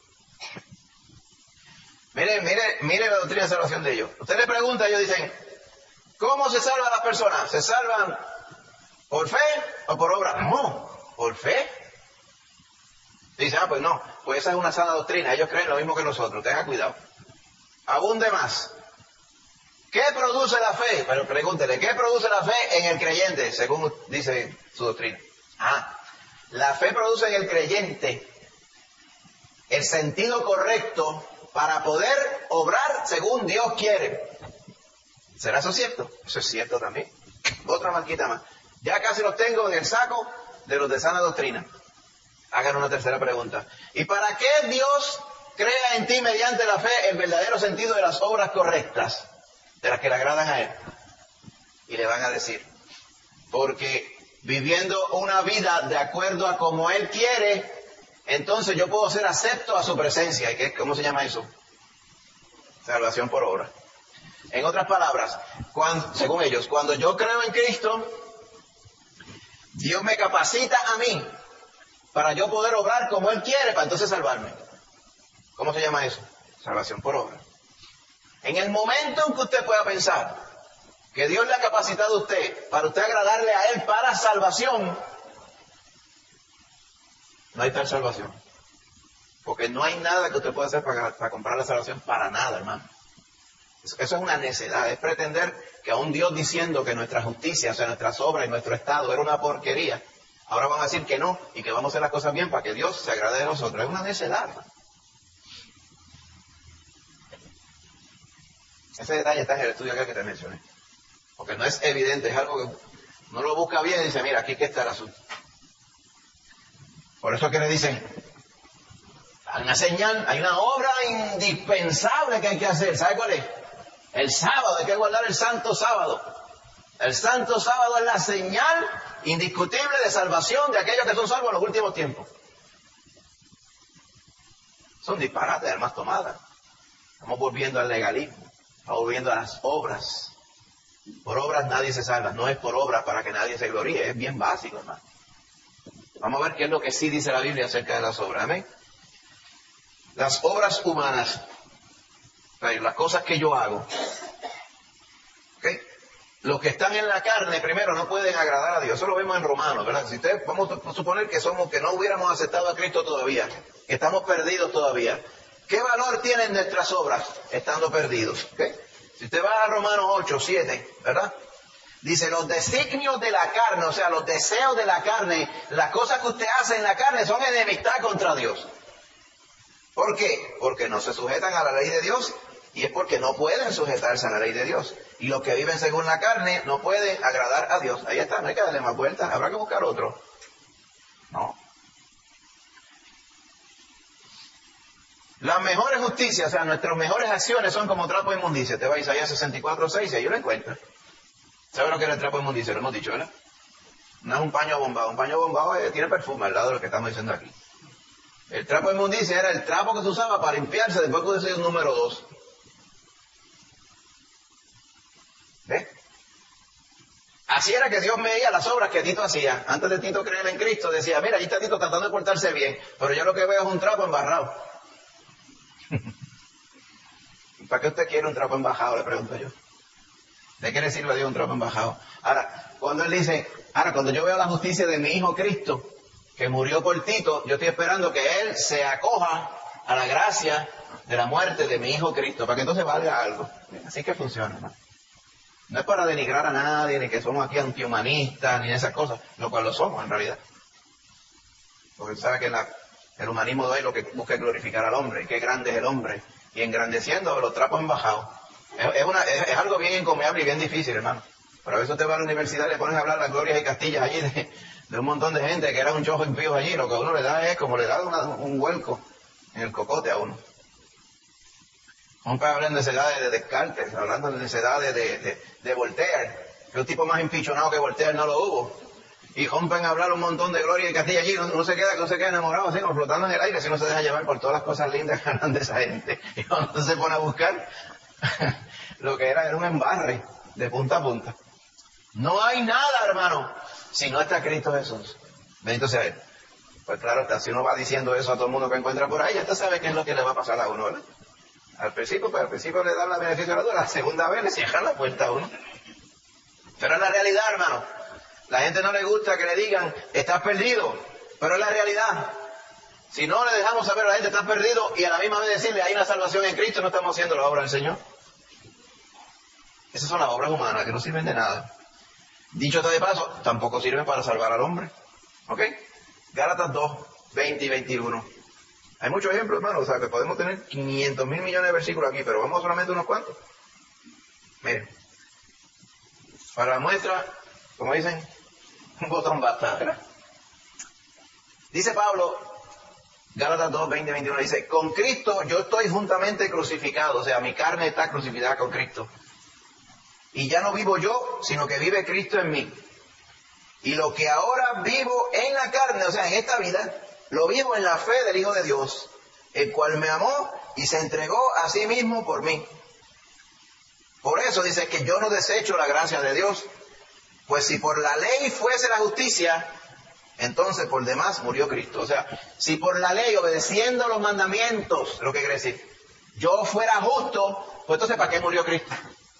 [SPEAKER 1] Mire la doctrina de salvación de ellos. Usted le pregunta, ellos dicen, ¿cómo se salvan las personas? ¿Se salvan por fe o por obra? No, por fe. Dice, pues no, pues esa es una sana doctrina. Ellos creen lo mismo que nosotros, tenga cuidado. Abunde más. ¿Qué produce la fe? Pero pregúntele, ¿qué produce la fe en el creyente, según dice su doctrina? La fe produce en el creyente el sentido correcto para poder obrar según Dios quiere. ¿Será eso cierto? Eso es cierto también. Otra marquita más. Ya casi los tengo en el saco de los de sana doctrina. Hagan una tercera pregunta. ¿Y para qué Dios crea en ti mediante la fe el verdadero sentido de las obras correctas, de las que le agradan a Él? Y le van a decir, porque viviendo una vida de acuerdo a como Él quiere, entonces yo puedo ser acepto a su presencia. ¿Y cómo se llama eso? Salvación por obra. En otras palabras, según ellos, cuando yo creo en Cristo, Dios me capacita a mí para yo poder obrar como Él quiere, para entonces salvarme. ¿Cómo se llama eso? Salvación por obra. En el momento en que usted pueda pensar que Dios le ha capacitado a usted para usted agradarle a Él para salvación, no hay tal salvación. Porque no hay nada que usted pueda hacer para comprar la salvación, para nada, hermano. Eso es una necedad, es pretender que a un Dios diciendo que nuestra justicia, o sea, nuestras obras y nuestro estado era una porquería, ahora van a decir que no y que vamos a hacer las cosas bien para que Dios se agrade de nosotros. Es una necedad, hermano. Ese detalle está en el estudio acá que te mencioné. Porque no es evidente, es algo que no lo busca bien y dice, mira, aquí que está el asunto. Por eso es que le dicen, hay una señal, hay una obra indispensable que hay que hacer. ¿Sabe cuál es? El sábado, hay que guardar el santo sábado. El santo sábado es la señal indiscutible de salvación de aquellos que son salvos en los últimos tiempos. Son disparates, además tomadas. Estamos volviendo al legalismo, estamos volviendo a las obras. Por obras nadie se salva, no es por obras para que nadie se gloríe, es bien básico, hermano. Vamos a ver qué es lo que sí dice la Biblia acerca de las obras, amén. Las obras humanas, las cosas que yo hago, ¿okay? Los que están en la carne primero no pueden agradar a Dios. Eso lo vemos en Romanos, ¿verdad? Si ustedes, vamos a suponer que no hubiéramos aceptado a Cristo todavía, que estamos perdidos todavía. ¿Qué valor tienen nuestras obras estando perdidos? ¿Okay? Si usted va a Romanos 8, 7, ¿verdad? Dice, los designios de la carne, o sea, los deseos de la carne, las cosas que usted hace en la carne son enemistad contra Dios. ¿Por qué? Porque no se sujetan a la ley de Dios y es porque no pueden sujetarse a la ley de Dios. Y los que viven según la carne no pueden agradar a Dios. Ahí está, no hay que darle más vueltas, habrá que buscar otro. No. Las mejores justicias, o sea, nuestras mejores acciones son como trapo de inmundicia. Te va a Isaías 64:6 y ahí lo encuentras. ¿Sabe lo que era el trapo de inmundicia? Lo hemos dicho, ¿verdad? No es un paño bombado. Un paño bombado tiene perfume al lado de lo que estamos diciendo aquí. El trapo de inmundicia era el trapo que se usaba para limpiarse después que usted se dio un número 2. ¿Ves? Así era que Dios veía las obras que Tito hacía. Antes de Tito creer en Cristo, decía, mira, ahí está Tito tratando de portarse bien, pero yo lo que veo es un trapo embarrado. ¿Para qué usted quiere un trapo embajado? Le pregunto yo. ¿De qué le sirve a Dios un trapo embajado? Ahora, cuando él dice, cuando yo veo la justicia de mi hijo Cristo, que murió por Tito, yo estoy esperando que él se acoja a la gracia de la muerte de mi hijo Cristo, para que entonces valga algo. Así que funciona, ¿no? No es para denigrar a nadie, ni que somos aquí antihumanistas, ni esas cosas, lo cual lo somos en realidad. Porque sabe que el humanismo de hoy lo que busca es glorificar al hombre, y qué grande es el hombre, y engrandeciendo los trapos embajados. Es algo bien encomiable y bien difícil, hermano. Pero a veces usted va a la universidad y le ponen a hablar las glorias y castillas allí de un montón de gente que era un chojo impío allí. Lo que a uno le da es como le da un vuelco en el cocote a uno. Hombre, hablan de necedades de Descartes, hablando de necedades de Voltaire, que un tipo más empichonado que Voltaire no lo hubo. Y rompen a hablar un montón de gloria y castilla allí, no se queda enamorado así, como flotando en el aire, si no se deja llevar por todas las cosas lindas que hablan de esa gente. Y cuando se pone a buscar, lo que era un embarre de punta a punta. No hay nada, hermano, si no está Cristo Jesús. Bendito sea Él. Pues claro, si uno va diciendo eso a todo el mundo que encuentra por ahí, ya usted sabe qué es lo que le va a pasar a uno, ¿verdad? Al principio le dan la beneficio de la duda, la segunda vez le cierran la puerta a uno. Pero es la realidad, hermano. La gente no le gusta que le digan, estás perdido, pero es la realidad. Si no le dejamos saber a la gente, estás perdido, y a la misma vez decirle, hay una salvación en Cristo, no estamos haciendo la obra del Señor. Esas son las obras humanas que no sirven de nada. Dicho está de paso, tampoco sirven para salvar al hombre. ¿Ok? Gálatas 2, 20 y 21. Hay muchos ejemplos, hermano, o sea que podemos tener 500 mil millones de versículos aquí, pero vamos solamente unos cuantos. Miren, para la muestra, como dicen, un botón basta, ¿verdad? Dice Pablo, Gálatas 2, 20, 21, dice, con Cristo yo estoy juntamente crucificado, o sea, mi carne está crucificada con Cristo. Y ya no vivo yo, sino que vive Cristo en mí. Y lo que ahora vivo en la carne, o sea, en esta vida, lo vivo en la fe del Hijo de Dios, el cual me amó y se entregó a sí mismo por mí. Por eso dice que yo no desecho la gracia de Dios, pues si por la ley fuese la justicia, entonces por demás murió Cristo. O sea, si por la ley, obedeciendo los mandamientos, lo que quiere decir, yo fuera justo, pues entonces ¿para qué murió Cristo?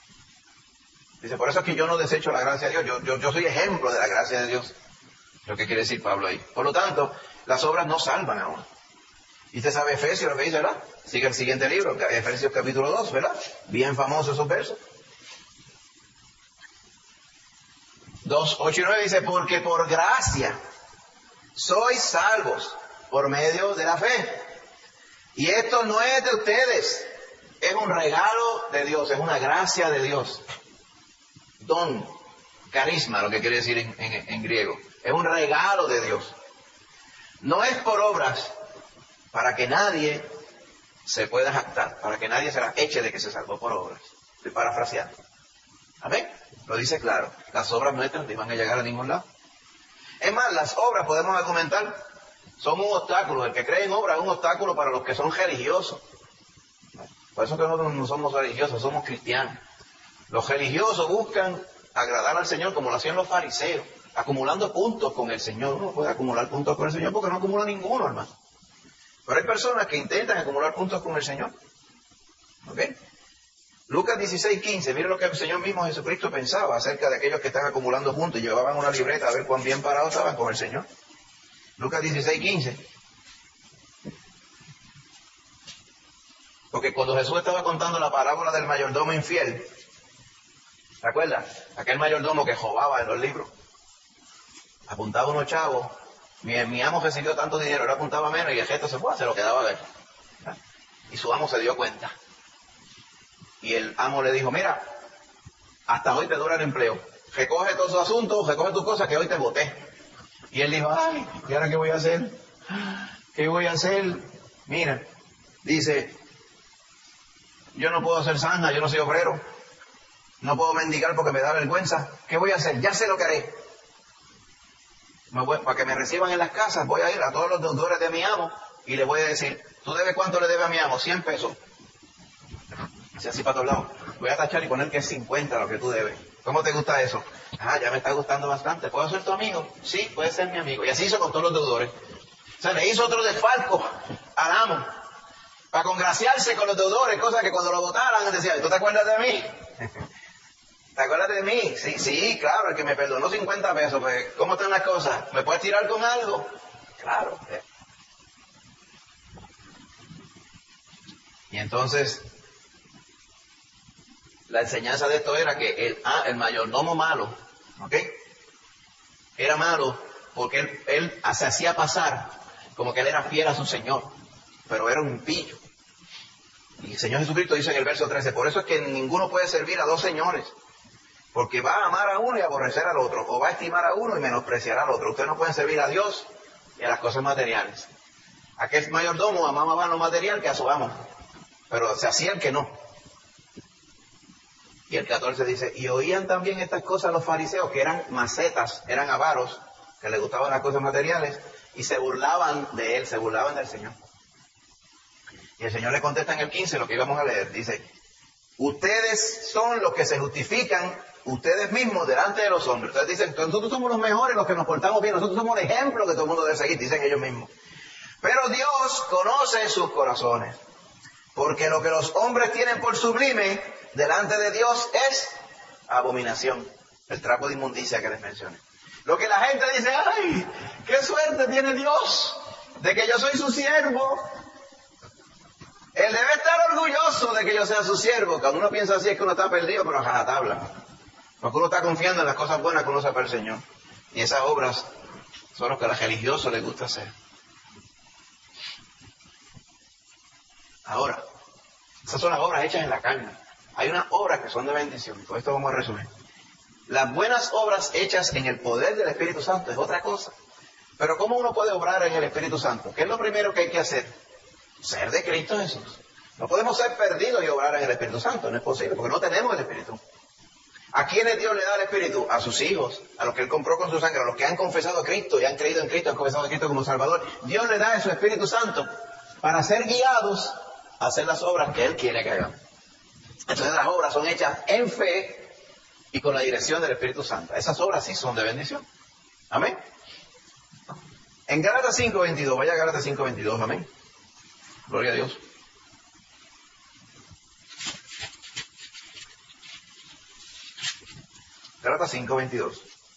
[SPEAKER 1] Dice, por eso es que yo no desecho la gracia de Dios, yo soy ejemplo de la gracia de Dios. Lo que quiere decir Pablo ahí. Por lo tanto, las obras no salvan a uno. Y usted sabe Efesios lo que dice, ¿verdad? Sigue el siguiente libro, Efesios capítulo 2, ¿verdad? Bien famosos esos versos. 2, 8 y 9 dice, porque por gracia sois salvos por medio de la fe. Y esto no es de ustedes, es un regalo de Dios, es una gracia de Dios. Don, carisma, lo que quiere decir en griego. Es un regalo de Dios. No es por obras, para que nadie se pueda jactar, para que nadie se la eche de que se salvó por obras. Estoy parafraseando. ¿Amén? Lo dice claro. Las obras nuestras no van a llegar a ningún lado. Es más, las obras, podemos argumentar, son un obstáculo. El que cree en obras es un obstáculo para los que son religiosos. Por eso que nosotros no somos religiosos, somos cristianos. Los religiosos buscan agradar al Señor como lo hacían los fariseos, acumulando puntos con el Señor. Uno no puede acumular puntos con el Señor porque no acumula ninguno, hermano. Pero hay personas que intentan acumular puntos con el Señor. ¿Ok? Lucas 16:15, mire lo que el Señor mismo Jesucristo pensaba acerca de aquellos que están acumulando puntos y llevaban una libreta a ver cuán bien parados estaban con el Señor. Lucas 16:15. Porque cuando Jesús estaba contando la parábola del mayordomo infiel, ¿se acuerdan? Aquel mayordomo que robaba en los libros. Apuntaba unos chavos. Mi amo recibió tanto dinero, él apuntaba menos y el gesto se fue, se lo quedaba a ver. Y su amo se dio cuenta. Y el amo le dijo, mira, hasta hoy te dura el empleo. Recoge todos tus asuntos, recoge tus cosas que hoy te boté. Y él dijo, ay, ¿y ahora qué voy a hacer? ¿Qué voy a hacer? Mira, dice, yo no puedo hacer zanja, yo no soy obrero. No puedo mendigar porque me da vergüenza. ¿Qué voy a hacer? Ya sé lo que haré. Para que me reciban en las casas, voy a ir a todos los deudores de mi amo y le voy a decir, ¿tú debes cuánto le debe a mi amo? 100 pesos. Así para todos lados. Voy a tachar y poner que es 50 lo que tú debes. ¿Cómo te gusta eso? Ah, ya me está gustando bastante. ¿Puedo ser tu amigo? Sí, puedes ser mi amigo. Y así hizo con todos los deudores. O sea, le hizo otro desfalco al amo para congraciarse con los deudores, cosa que cuando lo votaran decía, ¿tú te acuerdas de mí? ¿Te acuerdas de mí? Sí, sí, claro, el que me perdonó 50 pesos. Pues, ¿cómo están las cosas? ¿Me puedes tirar con algo? Claro. Y entonces, la enseñanza de esto era que el mayordomo malo, ¿ok? Era malo porque él se hacía pasar como que él era fiel a su señor, pero era un impío. Y el Señor Jesucristo dice en el verso 13, por eso es que ninguno puede servir a dos señores, porque va a amar a uno y aborrecer al otro, o va a estimar a uno y menospreciar al otro. Ustedes no pueden servir a Dios y a las cosas materiales. Aquel mayordomo amaba más lo material que a su amo, pero se hacía el que no. Y el 14 dice, y oían también estas cosas los fariseos, que eran macetas, eran avaros, que les gustaban las cosas materiales, y se burlaban de él, se burlaban del Señor. Y el Señor le contesta en el 15 lo que íbamos a leer. Dice, ustedes son los que se justifican ustedes mismos delante de los hombres. Ustedes dicen, nosotros somos los mejores, los que nos portamos bien, nosotros somos el ejemplo que todo el mundo debe seguir, dicen ellos mismos. Pero Dios conoce sus corazones, porque lo que los hombres tienen por sublime delante de Dios es abominación, el trapo de inmundicia que les mencioné. Lo que la gente dice, ¡ay, qué suerte tiene Dios de que yo soy su siervo! Él debe estar orgulloso de que yo sea su siervo. Cuando uno piensa así es que uno está perdido, pero a rajatabla. Porque uno está confiando en las cosas buenas que uno sabe del Señor. Y esas obras son lo que a los religiosos les gusta hacer. Ahora, esas son las obras hechas en la carne. Hay unas obras que son de bendición. Con esto vamos a resumir. Las buenas obras hechas en el poder del Espíritu Santo es otra cosa. Pero ¿cómo uno puede obrar en el Espíritu Santo? ¿Qué es lo primero que hay que hacer? Ser de Cristo Jesús. No podemos ser perdidos y obrar en el Espíritu Santo. No es posible, porque no tenemos el Espíritu. ¿A quiénes Dios le da el Espíritu? A sus hijos, a los que Él compró con su sangre, a los que han confesado a Cristo y han creído en Cristo, han confesado a Cristo como Salvador. Dios le da su Espíritu Santo para ser guiados a hacer las obras que Él quiere que hagan. Entonces las obras son hechas en fe y con la dirección del Espíritu Santo. Esas obras sí son de bendición. Amén. En Gálatas 5:22, vaya a Gálatas 5:22, amén. Gloria a Dios. Gálatas 5:22.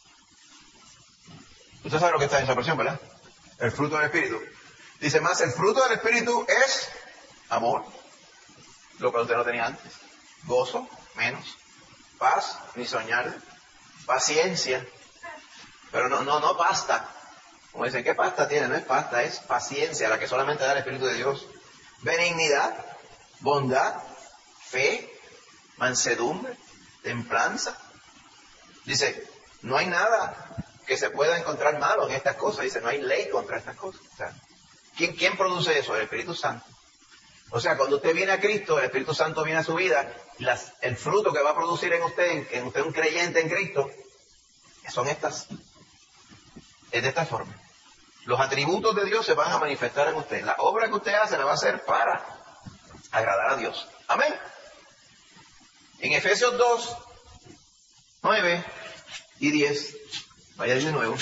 [SPEAKER 1] Usted sabe lo que está en esa porción, ¿verdad? El fruto del Espíritu. Dice más, el fruto del Espíritu es amor, lo que usted no tenía antes. Gozo, menos. Paz, ni soñar. Paciencia. Pero no pasta. Como dicen, ¿qué pasta tiene? No es pasta, es paciencia, la que solamente da el Espíritu de Dios. Benignidad, bondad, fe, mansedumbre, templanza. Dice, no hay nada que se pueda encontrar malo en estas cosas. Dice, no hay ley contra estas cosas. O sea, ¿quién produce eso? El Espíritu Santo. O sea, cuando usted viene a Cristo, el Espíritu Santo viene a su vida, el fruto que va a producir en usted un creyente en Cristo, son estas. Es de esta forma. Los atributos de Dios se van a manifestar en usted. La obra que usted hace la va a hacer para agradar a Dios. Amén. En Efesios 2, 9 y 10, vaya de nuevo.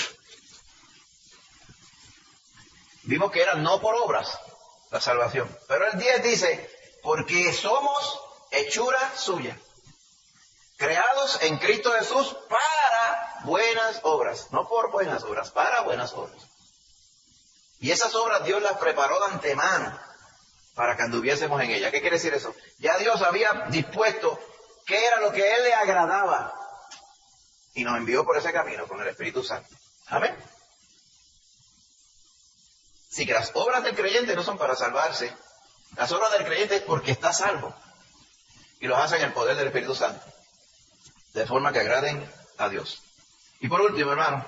[SPEAKER 1] Vimos que era no por obras la salvación. Pero el 10 dice, porque somos hechura suya, creados en Cristo Jesús para buenas obras. No por buenas obras, para buenas obras. Y esas obras Dios las preparó de antemano para que anduviésemos en ellas. ¿Qué quiere decir eso? Ya Dios había dispuesto qué era lo que a Él le agradaba. Y nos envió por ese camino con el Espíritu Santo. Amén. Así que las obras del creyente no son para salvarse. Las obras del creyente es porque está salvo. Y los hace en el poder del Espíritu Santo. De forma que agraden a Dios. Y por último, hermano.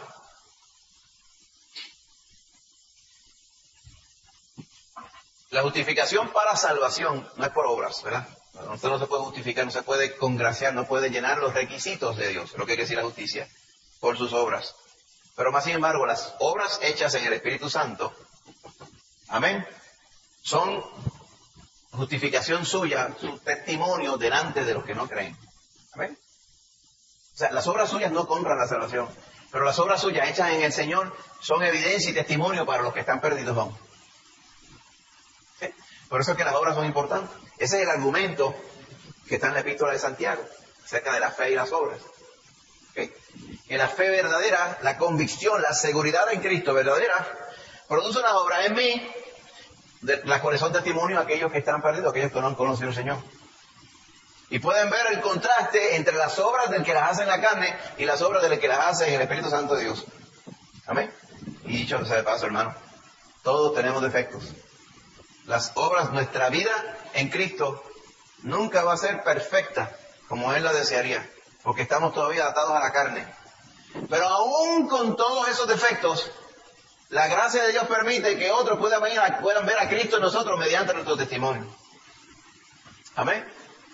[SPEAKER 1] La justificación para salvación no es por obras, ¿verdad? Usted no se puede justificar, no se puede congraciar, no puede llenar los requisitos de Dios, lo que quiere decir la justicia, por sus obras. Pero más sin embargo, las obras hechas en el Espíritu Santo, amén, son justificación suya, su testimonio delante de los que no creen. Amén. O sea, las obras suyas no compran la salvación, pero las obras suyas hechas en el Señor son evidencia y testimonio para los que están perdidos aún. ¿Sí? Por eso es que las obras son importantes. Ese es el argumento que está en la epístola de Santiago, acerca de la fe y las obras. ¿Sí? En la fe verdadera, la convicción, la seguridad en Cristo verdadera, produce una obra en mí, de las cuales son testimonio a aquellos que están perdidos, aquellos que no han conocido al Señor. Y pueden ver el contraste entre las obras del que las hace en la carne y las obras del que las hace en el Espíritu Santo de Dios. Amén. Y dicho sea de paso, hermano, todos tenemos defectos. las obras, nuestra vida en Cristo nunca va a ser perfecta como Él la desearía, porque estamos todavía atados a la carne. Pero aún con todos esos defectos, la gracia de Dios permite que otros puedan ver a Cristo en nosotros mediante nuestro testimonio. Amén.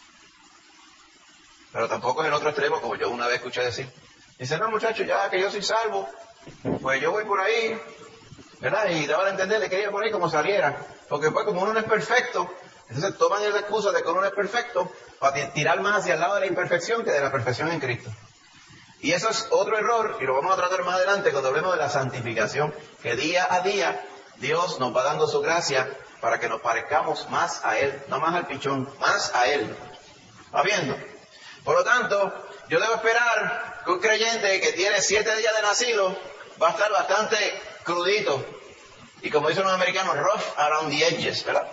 [SPEAKER 1] Pero tampoco es el otro extremo, como yo una vez escuché decir. Dice, no muchachos, ya que yo soy salvo, pues yo voy por ahí, ¿verdad? Y daban a entender, le quería por ahí como saliera. Porque pues como uno no es perfecto, entonces toman la excusa de que uno no es perfecto para tirar más hacia el lado de la imperfección que de la perfección en Cristo. Y eso es otro error, y lo vamos a tratar más adelante cuando hablemos de la santificación, que día a día Dios nos va dando su gracia para que nos parezcamos más a Él, no más al pichón, más a Él. ¿Va viendo? Por lo tanto, yo debo esperar que un creyente que tiene 7 días de nacido va a estar bastante crudito. Y como dicen los americanos, rough around the edges, ¿verdad?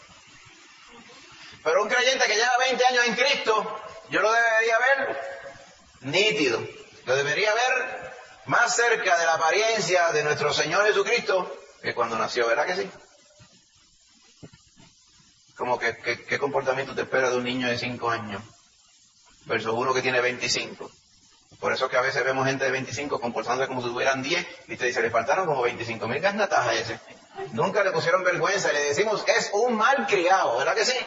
[SPEAKER 1] Pero un creyente que lleva 20 años en Cristo, yo lo debería ver nítido. Lo debería ver más cerca de la apariencia de nuestro Señor Jesucristo que cuando nació, ¿verdad que sí? Como que ¿qué comportamiento te espera de un niño de 5 años versus uno que tiene 25? Por eso que a veces vemos gente de 25 comportándose como si tuvieran 10 y te dice, le faltaron como 25,000 gasnatas a ese. Nunca le pusieron vergüenza y le decimos, es un mal criado, ¿verdad que sí?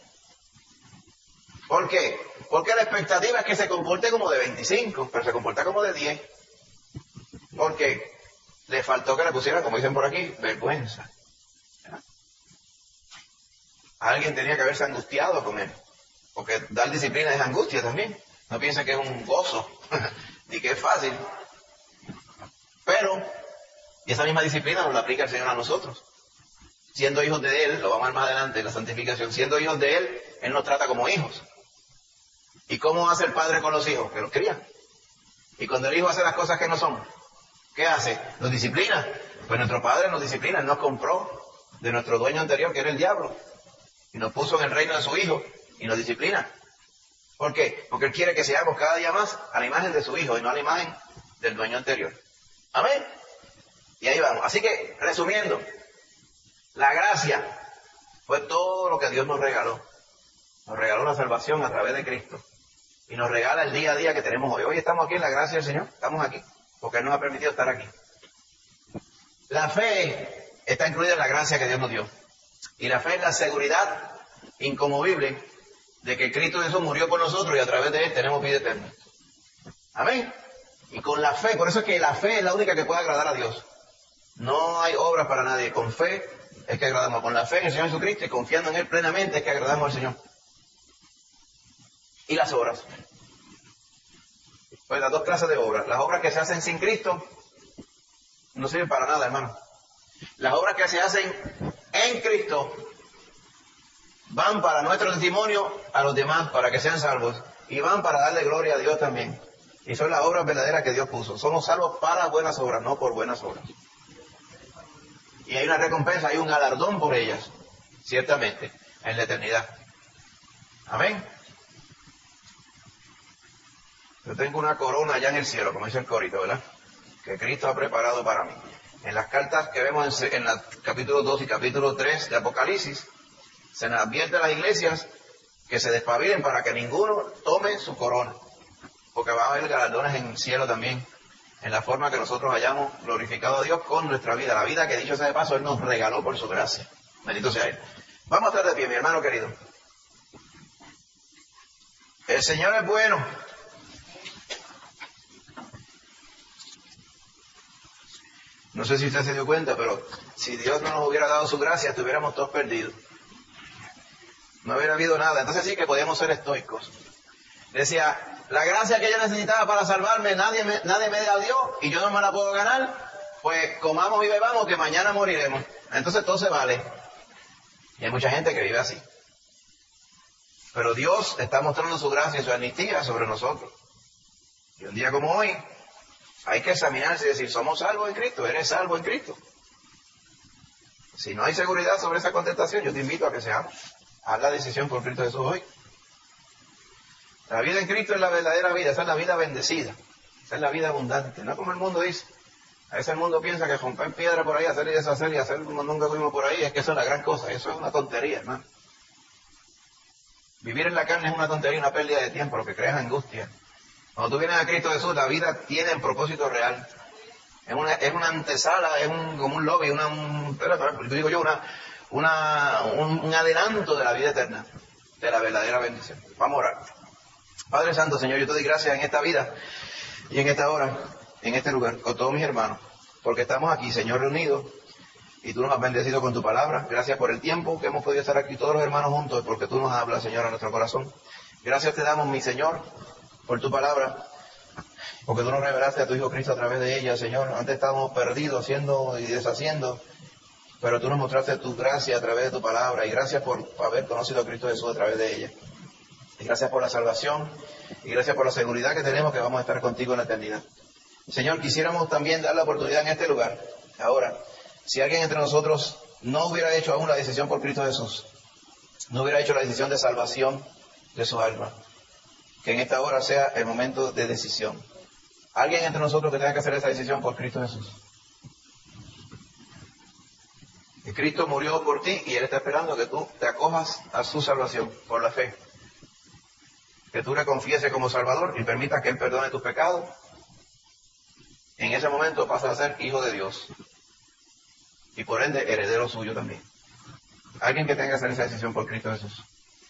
[SPEAKER 1] ¿Por qué? Porque la expectativa es que se comporte como de 25, pero se comporta como de 10. Porque le faltó que le pusieran, como dicen por aquí, vergüenza. ¿Verdad? Alguien tenía que haberse angustiado con él. Porque dar disciplina es angustia también. No piensa que es un gozo, ni que es fácil. Pero, y esa misma disciplina nos la aplica el Señor a nosotros. Siendo hijos de Él, lo vamos a ver más adelante en la santificación, siendo hijos de Él nos trata como hijos. ¿Y cómo hace el padre con los hijos? Que los cría. Y cuando el hijo hace las cosas que no son, ¿qué hace? Los disciplina. Pues nuestro padre nos disciplina, Él nos compró de nuestro dueño anterior, que era el diablo. Y nos puso en el reino de su hijo y nos disciplina. ¿Por qué? Porque Él quiere que seamos cada día más a la imagen de su hijo y no a la imagen del dueño anterior. Amén. Y ahí vamos. Así que, resumiendo, la gracia fue todo lo que Dios nos regaló. Nos regaló la salvación a través de Cristo. Y nos regala el día a día que tenemos hoy. Hoy estamos aquí en la gracia del Señor. Estamos aquí. Porque Él nos ha permitido estar aquí. La fe está incluida en la gracia que Dios nos dio. Y la fe es la seguridad inconmovible de que Cristo Jesús murió por nosotros y a través de Él tenemos vida eterna. Amén. Y con la fe, por eso es que la fe es la única que puede agradar a Dios. No hay obras para nadie. Con fe es que agradamos. Con la fe en el Señor Jesucristo y confiando en Él plenamente es que agradamos al Señor. Y las obras. Pues las dos clases de obras. Las obras que se hacen sin Cristo no sirven para nada, hermano. Las obras que se hacen en Cristo van para nuestro testimonio a los demás, para que sean salvos. Y van para darle gloria a Dios también. Y son las obras verdaderas que Dios puso. Somos salvos para buenas obras, no por buenas obras. Y hay una recompensa, hay un galardón por ellas, ciertamente, en la eternidad. Amén. Yo tengo una corona allá en el cielo, como dice el corito, ¿verdad? Que Cristo ha preparado para mí. En las cartas que vemos en el capítulo 2 y capítulo 3 de Apocalipsis, se nos advierte a las iglesias que se despabilen para que ninguno tome su corona. Porque va a haber galardones en el cielo también, en la forma que nosotros hayamos glorificado a Dios con nuestra vida. La vida que, dicho sea de paso, Él nos regaló por su gracia. Bendito sea Él. Vamos a estar de pie, mi hermano querido. El Señor es bueno. No sé si usted se dio cuenta, pero si Dios no nos hubiera dado su gracia, estuviéramos todos perdidos. No hubiera habido nada. Entonces sí que podíamos ser estoicos. Decía, la gracia que yo necesitaba para salvarme, nadie me la dio y yo no me la puedo ganar, pues comamos y bebamos que mañana moriremos. Entonces todo se vale. Y hay mucha gente que vive así. Pero Dios está mostrando su gracia y su amnistía sobre nosotros. Y un día como hoy, hay que examinarse y decir, ¿somos salvos en Cristo? ¿Eres salvo en Cristo? Si no hay seguridad sobre esa contestación, yo te invito a que seamos. Haz la decisión por Cristo Jesús hoy. La vida en Cristo es la verdadera vida, esa es la vida bendecida, esa es la vida abundante, no como el mundo dice. A veces el mundo piensa que romper piedra por ahí, hacer y deshacer y hacer un montón de turismo por ahí, es que eso es la gran cosa, eso es una tontería, hermano. Vivir en la carne es una tontería, una pérdida de tiempo, lo que creas angustia. Cuando tú vienes a Cristo Jesús, la vida tiene un propósito real. Es una antesala, como un lobby, un adelanto de la vida eterna, de la verdadera bendición. Vamos a orar. Padre Santo, Señor, yo te doy gracias en esta vida y en esta hora, en este lugar, con todos mis hermanos, porque estamos aquí, Señor, reunidos, y tú nos has bendecido con tu palabra. Gracias por el tiempo que hemos podido estar aquí todos los hermanos juntos, porque tú nos hablas, Señor, a nuestro corazón. Gracias te damos, mi Señor, por tu palabra, porque tú nos revelaste a tu Hijo Cristo a través de ella, Señor. Antes estábamos perdidos, haciendo y deshaciendo, pero tú nos mostraste tu gracia a través de tu palabra, y gracias por haber conocido a Cristo Jesús a través de ella. Y gracias por la salvación, y gracias por la seguridad que tenemos que vamos a estar contigo en la eternidad. Señor, quisiéramos también dar la oportunidad en este lugar, ahora, si alguien entre nosotros no hubiera hecho aún la decisión por Cristo Jesús, no hubiera hecho la decisión de salvación de su alma, que en esta hora sea el momento de decisión. Alguien entre nosotros que tenga que hacer esa decisión por Cristo Jesús. Que Cristo murió por ti y Él está esperando que tú te acojas a su salvación por la fe. Que tú le confieses como Salvador y permitas que Él perdone tus pecados. En ese momento pasas a ser hijo de Dios. Y por ende, heredero suyo también. Alguien que tenga que hacer esa decisión por Cristo Jesús.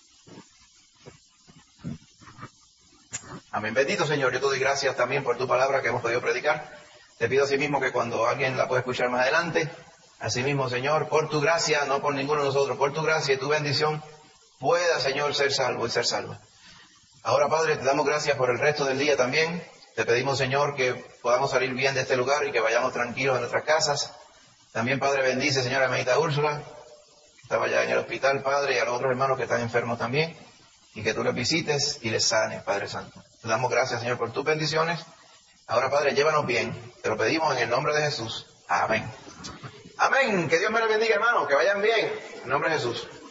[SPEAKER 1] Amén. Bendito Señor, yo te doy gracias también por tu palabra que hemos podido predicar. Te pido asimismo que cuando alguien la pueda escuchar más adelante, asimismo, Señor, por tu gracia, no por ninguno de nosotros, por tu gracia y tu bendición, pueda, Señor, ser salvo y ser salva. Ahora, Padre, te damos gracias por el resto del día también. Te pedimos, Señor, que podamos salir bien de este lugar y que vayamos tranquilos a nuestras casas. También, Padre, bendice, Señor, a hermanita Úrsula, que estaba ya en el hospital, Padre, y a los otros hermanos que están enfermos también, y que tú les visites y les sanes, Padre Santo. Te damos gracias, Señor, por tus bendiciones. Ahora, Padre, llévanos bien. Te lo pedimos en el nombre de Jesús. Amén. Amén. Que Dios me los bendiga, hermano. Que vayan bien. En nombre de Jesús.